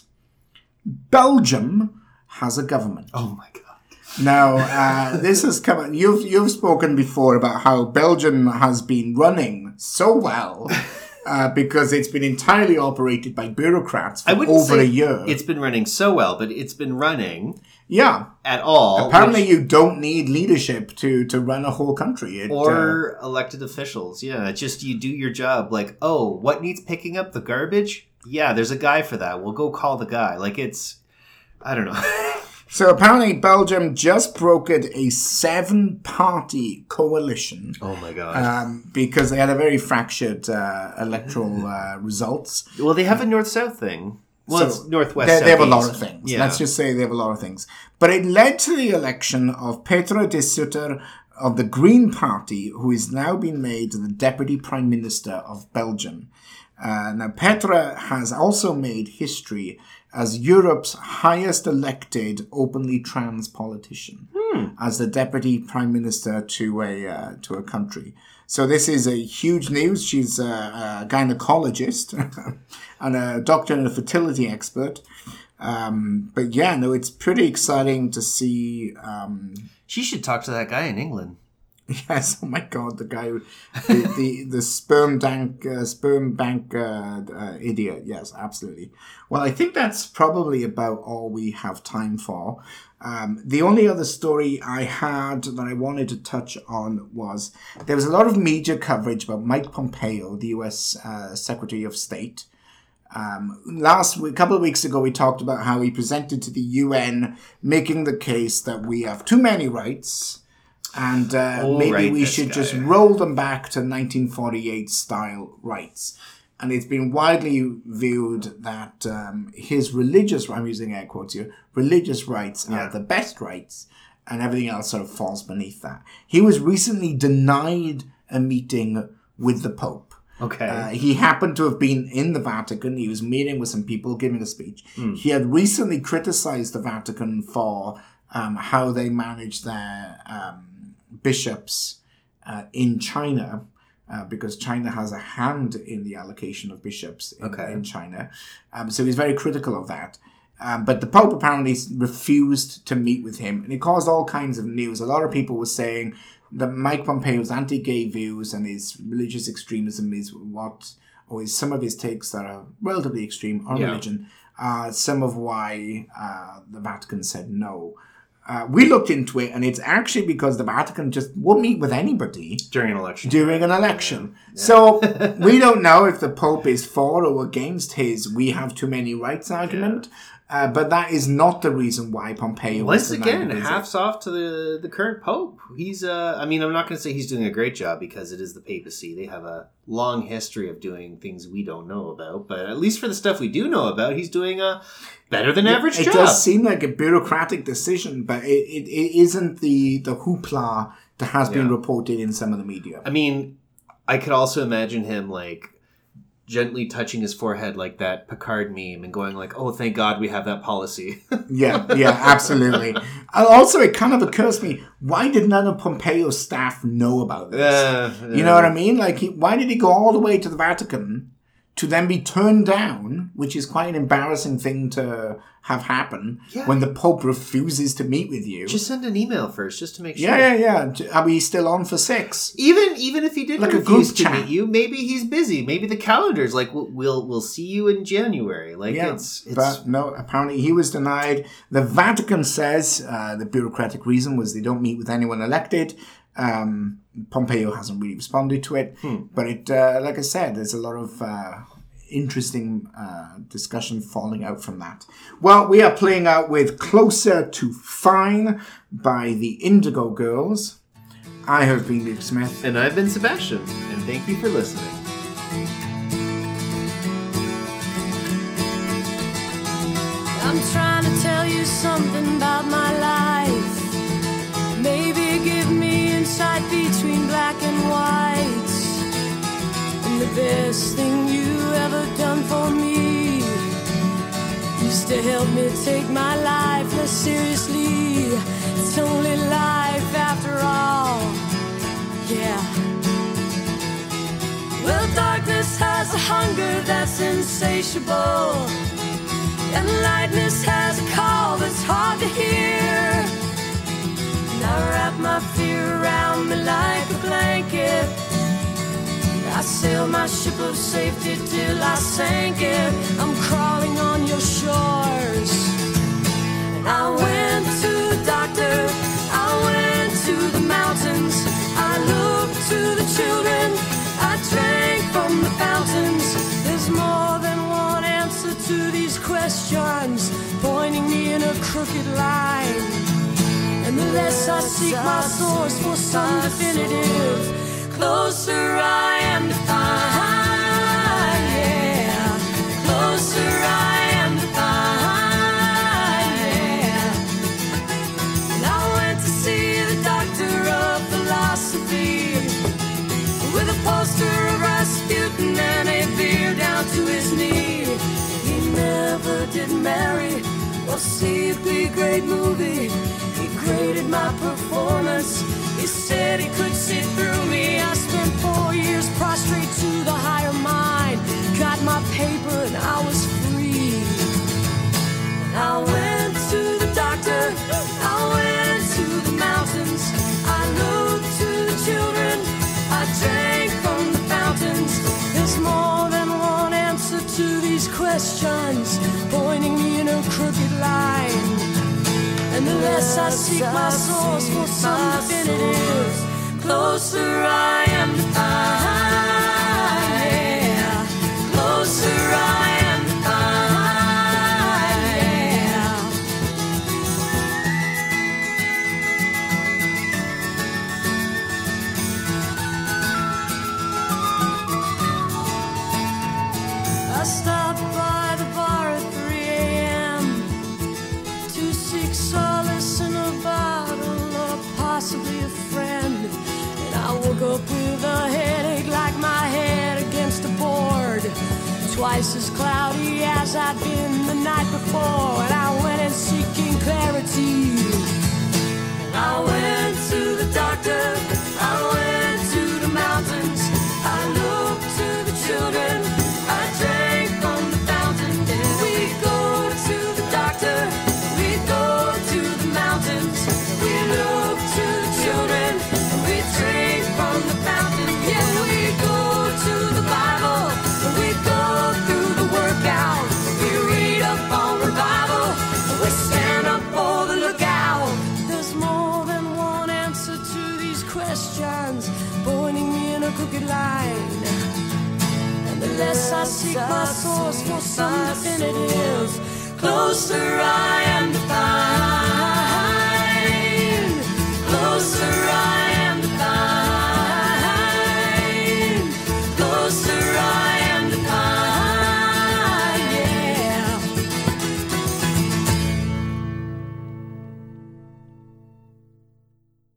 S1: Belgium has a government.
S2: Oh my god.
S1: Now, uh, this has come. You've you've spoken before about how Belgium has been running so well uh, because it's been entirely operated by bureaucrats for
S2: I wouldn't
S1: over
S2: say
S1: a year.
S2: it's been running so well, but it's been running
S1: yeah.
S2: at all.
S1: Apparently,
S2: which-
S1: you don't need leadership to, to run a whole country. It, uh,
S2: or elected officials. Yeah, it's just you do your job. Like, oh, what needs picking up the garbage? Yeah, there's a guy for that. We'll go call the guy. Like, it's, I don't know.
S1: so apparently, Belgium just brokered a seven-party coalition.
S2: Oh my god.
S1: Um, because they had a very fractured uh, electoral uh, results.
S2: well, they have a north-south thing. Well,
S1: So,
S2: it's northwest.
S1: They, they have a lot
S2: southeast.
S1: of things.
S2: Yeah.
S1: Let's just say they have a lot of things. But it led to the election of Petra de Sutter of the Green Party, who is now been made the Deputy Prime Minister of Belgium. Uh, now, Petra has also made history as Europe's highest elected openly trans politician, as the Deputy Prime Minister to a uh, to a country. So this is a huge news. She's a, a gynecologist and a doctor and a fertility expert. Um, but yeah, no, it's pretty exciting to see. Um,
S2: She should talk to that guy in England.
S1: Yes, oh my God, the guy, who, the, the the sperm bank, uh, sperm bank uh, uh, idiot. Yes, absolutely. Well, I think that's probably about all we have time for. Um, the only other story I had that I wanted to touch on was there was a lot of media coverage about Mike Pompeo, the U S uh, Secretary of State. Um, last week, a couple of weeks ago, we talked about how he presented to the U N, making the case that we have too many rights. And uh,
S2: oh,
S1: maybe
S2: right,
S1: we should
S2: guy.
S1: just roll them back to nineteen forty-eight style rights. And it's been widely viewed that um, his religious, I'm using air quotes here, religious rights
S2: yeah.
S1: are the best rights, and everything else sort of falls beneath that. He was recently denied a meeting with the Pope.
S2: Okay.
S1: Uh, he happened to have been in the Vatican. He was meeting with some people, giving a speech.
S2: Mm.
S1: He had recently criticized the Vatican for um, how they manage their um, bishops uh, in China, uh, because China has a hand in the allocation of bishops in,
S2: okay.
S1: in China. Um, so he's very critical of that. Um, but the Pope apparently refused to meet with him, and it caused all kinds of news. A lot of people were saying that Mike Pompeo's anti-gay views and his religious extremism is what, or is some of his takes that are relatively extreme on
S2: yeah.
S1: religion, uh, some of why uh, the Vatican said no. Uh, we looked into it, and it's actually because the Vatican just won't meet with anybody
S2: during an election.
S1: During an election.
S2: Yeah. Yeah.
S1: So we don't know if the Pope is for or against his "we have too many rights" argument. Yeah. Uh, but that is not the reason why Pompeo
S2: once
S1: was
S2: again
S1: visit.
S2: hats off to the the current Pope. He's uh I mean I'm not going to say he's doing a great job because it is the papacy. They have a long history of doing things we don't know about, but at least for the stuff we do know about, he's doing a better than average
S1: it,
S2: job.
S1: It does seem like a bureaucratic decision, but it, it, it isn't the the hoopla that has yeah. been reported in some of the media.
S2: I mean, I could also imagine him like gently touching his forehead like that Picard meme and going like, oh, thank God we have that policy.
S1: yeah, yeah, absolutely. Also, it kind of occurs to me, why did none of Pompeo's staff know about this? Uh, uh, you know what I mean? Like, he, why did he go all the way to the Vatican to then be turned down, which is quite an embarrassing thing to have happen yeah. when the Pope refuses to meet with you?
S2: Just send an email first, just to make sure.
S1: Yeah, yeah, yeah. Are we still on for six?
S2: Even even if he did
S1: like
S2: refuse to
S1: chat.
S2: meet you, maybe he's busy. Maybe the calendar's like, we'll we'll, we'll see you in January. Like
S1: yeah,
S2: it's, it's
S1: but no, apparently he was denied. The Vatican says uh, the bureaucratic reason was they don't meet with anyone elected. Um, Pompeo hasn't really responded to it,
S2: hmm. but
S1: it, uh, like I said, there's a lot of uh, interesting uh, discussion falling out from that. Well, we are playing out with Closer to Fine by the Indigo Girls. I have been Luke Smith.
S2: And I've been Sebastian. And thank you for listening.
S5: I'm trying to tell you something about my life. Maybe give me insight between black and white. And the best thing you ever done for me used to help me take my life less seriously. It's only life after all. Yeah. Well, darkness has a hunger that's insatiable, and lightness has a call that's hard to hear. And I wrap my fear around me like a blanket. I sail my ship of safety till I sank it. I'm crawling on your shores. And I went to the doctor, I went to the mountains, I looked to the children, I drank from the fountains. There's more than one answer to these questions, pointing me in a crooked line. And the less I seek my source for some definitive, closer I am to find, yeah. Closer I am to find, yeah. And I went to see the doctor of philosophy with a poster of Rasputin and a beer down to his knee. He never did marry or see a big great movie. He graded my performance. He said he could see through me. I spent four years prostrate to the higher mind. Got my paper and I was free. And I went to the doctor, I went to the mountains, I looked to the less I seek my source for some definitive, closer I am to find, yeah. Closer I am to find, yeah. I stopped by the bar at three a.m. to seek solace in a bottle or possibly a friend. And I woke up with a headache like my head against a board, twice as cloudy as I'd been the night before. And I went in seeking clarity. I went to the doctor, I went to the mountains, I looked to the children, I drank from the fountain. And we go to the doctor, we go to the mountains, we look to the children, and we drink from the fountain. Yeah, we go to the Bible, and we go through the workout, we read up on revival, and we stand up for the lookout. There's more than one answer to these questions, pointing me in a crooked line. And the less I seek my source for some definitive, closer I am to find.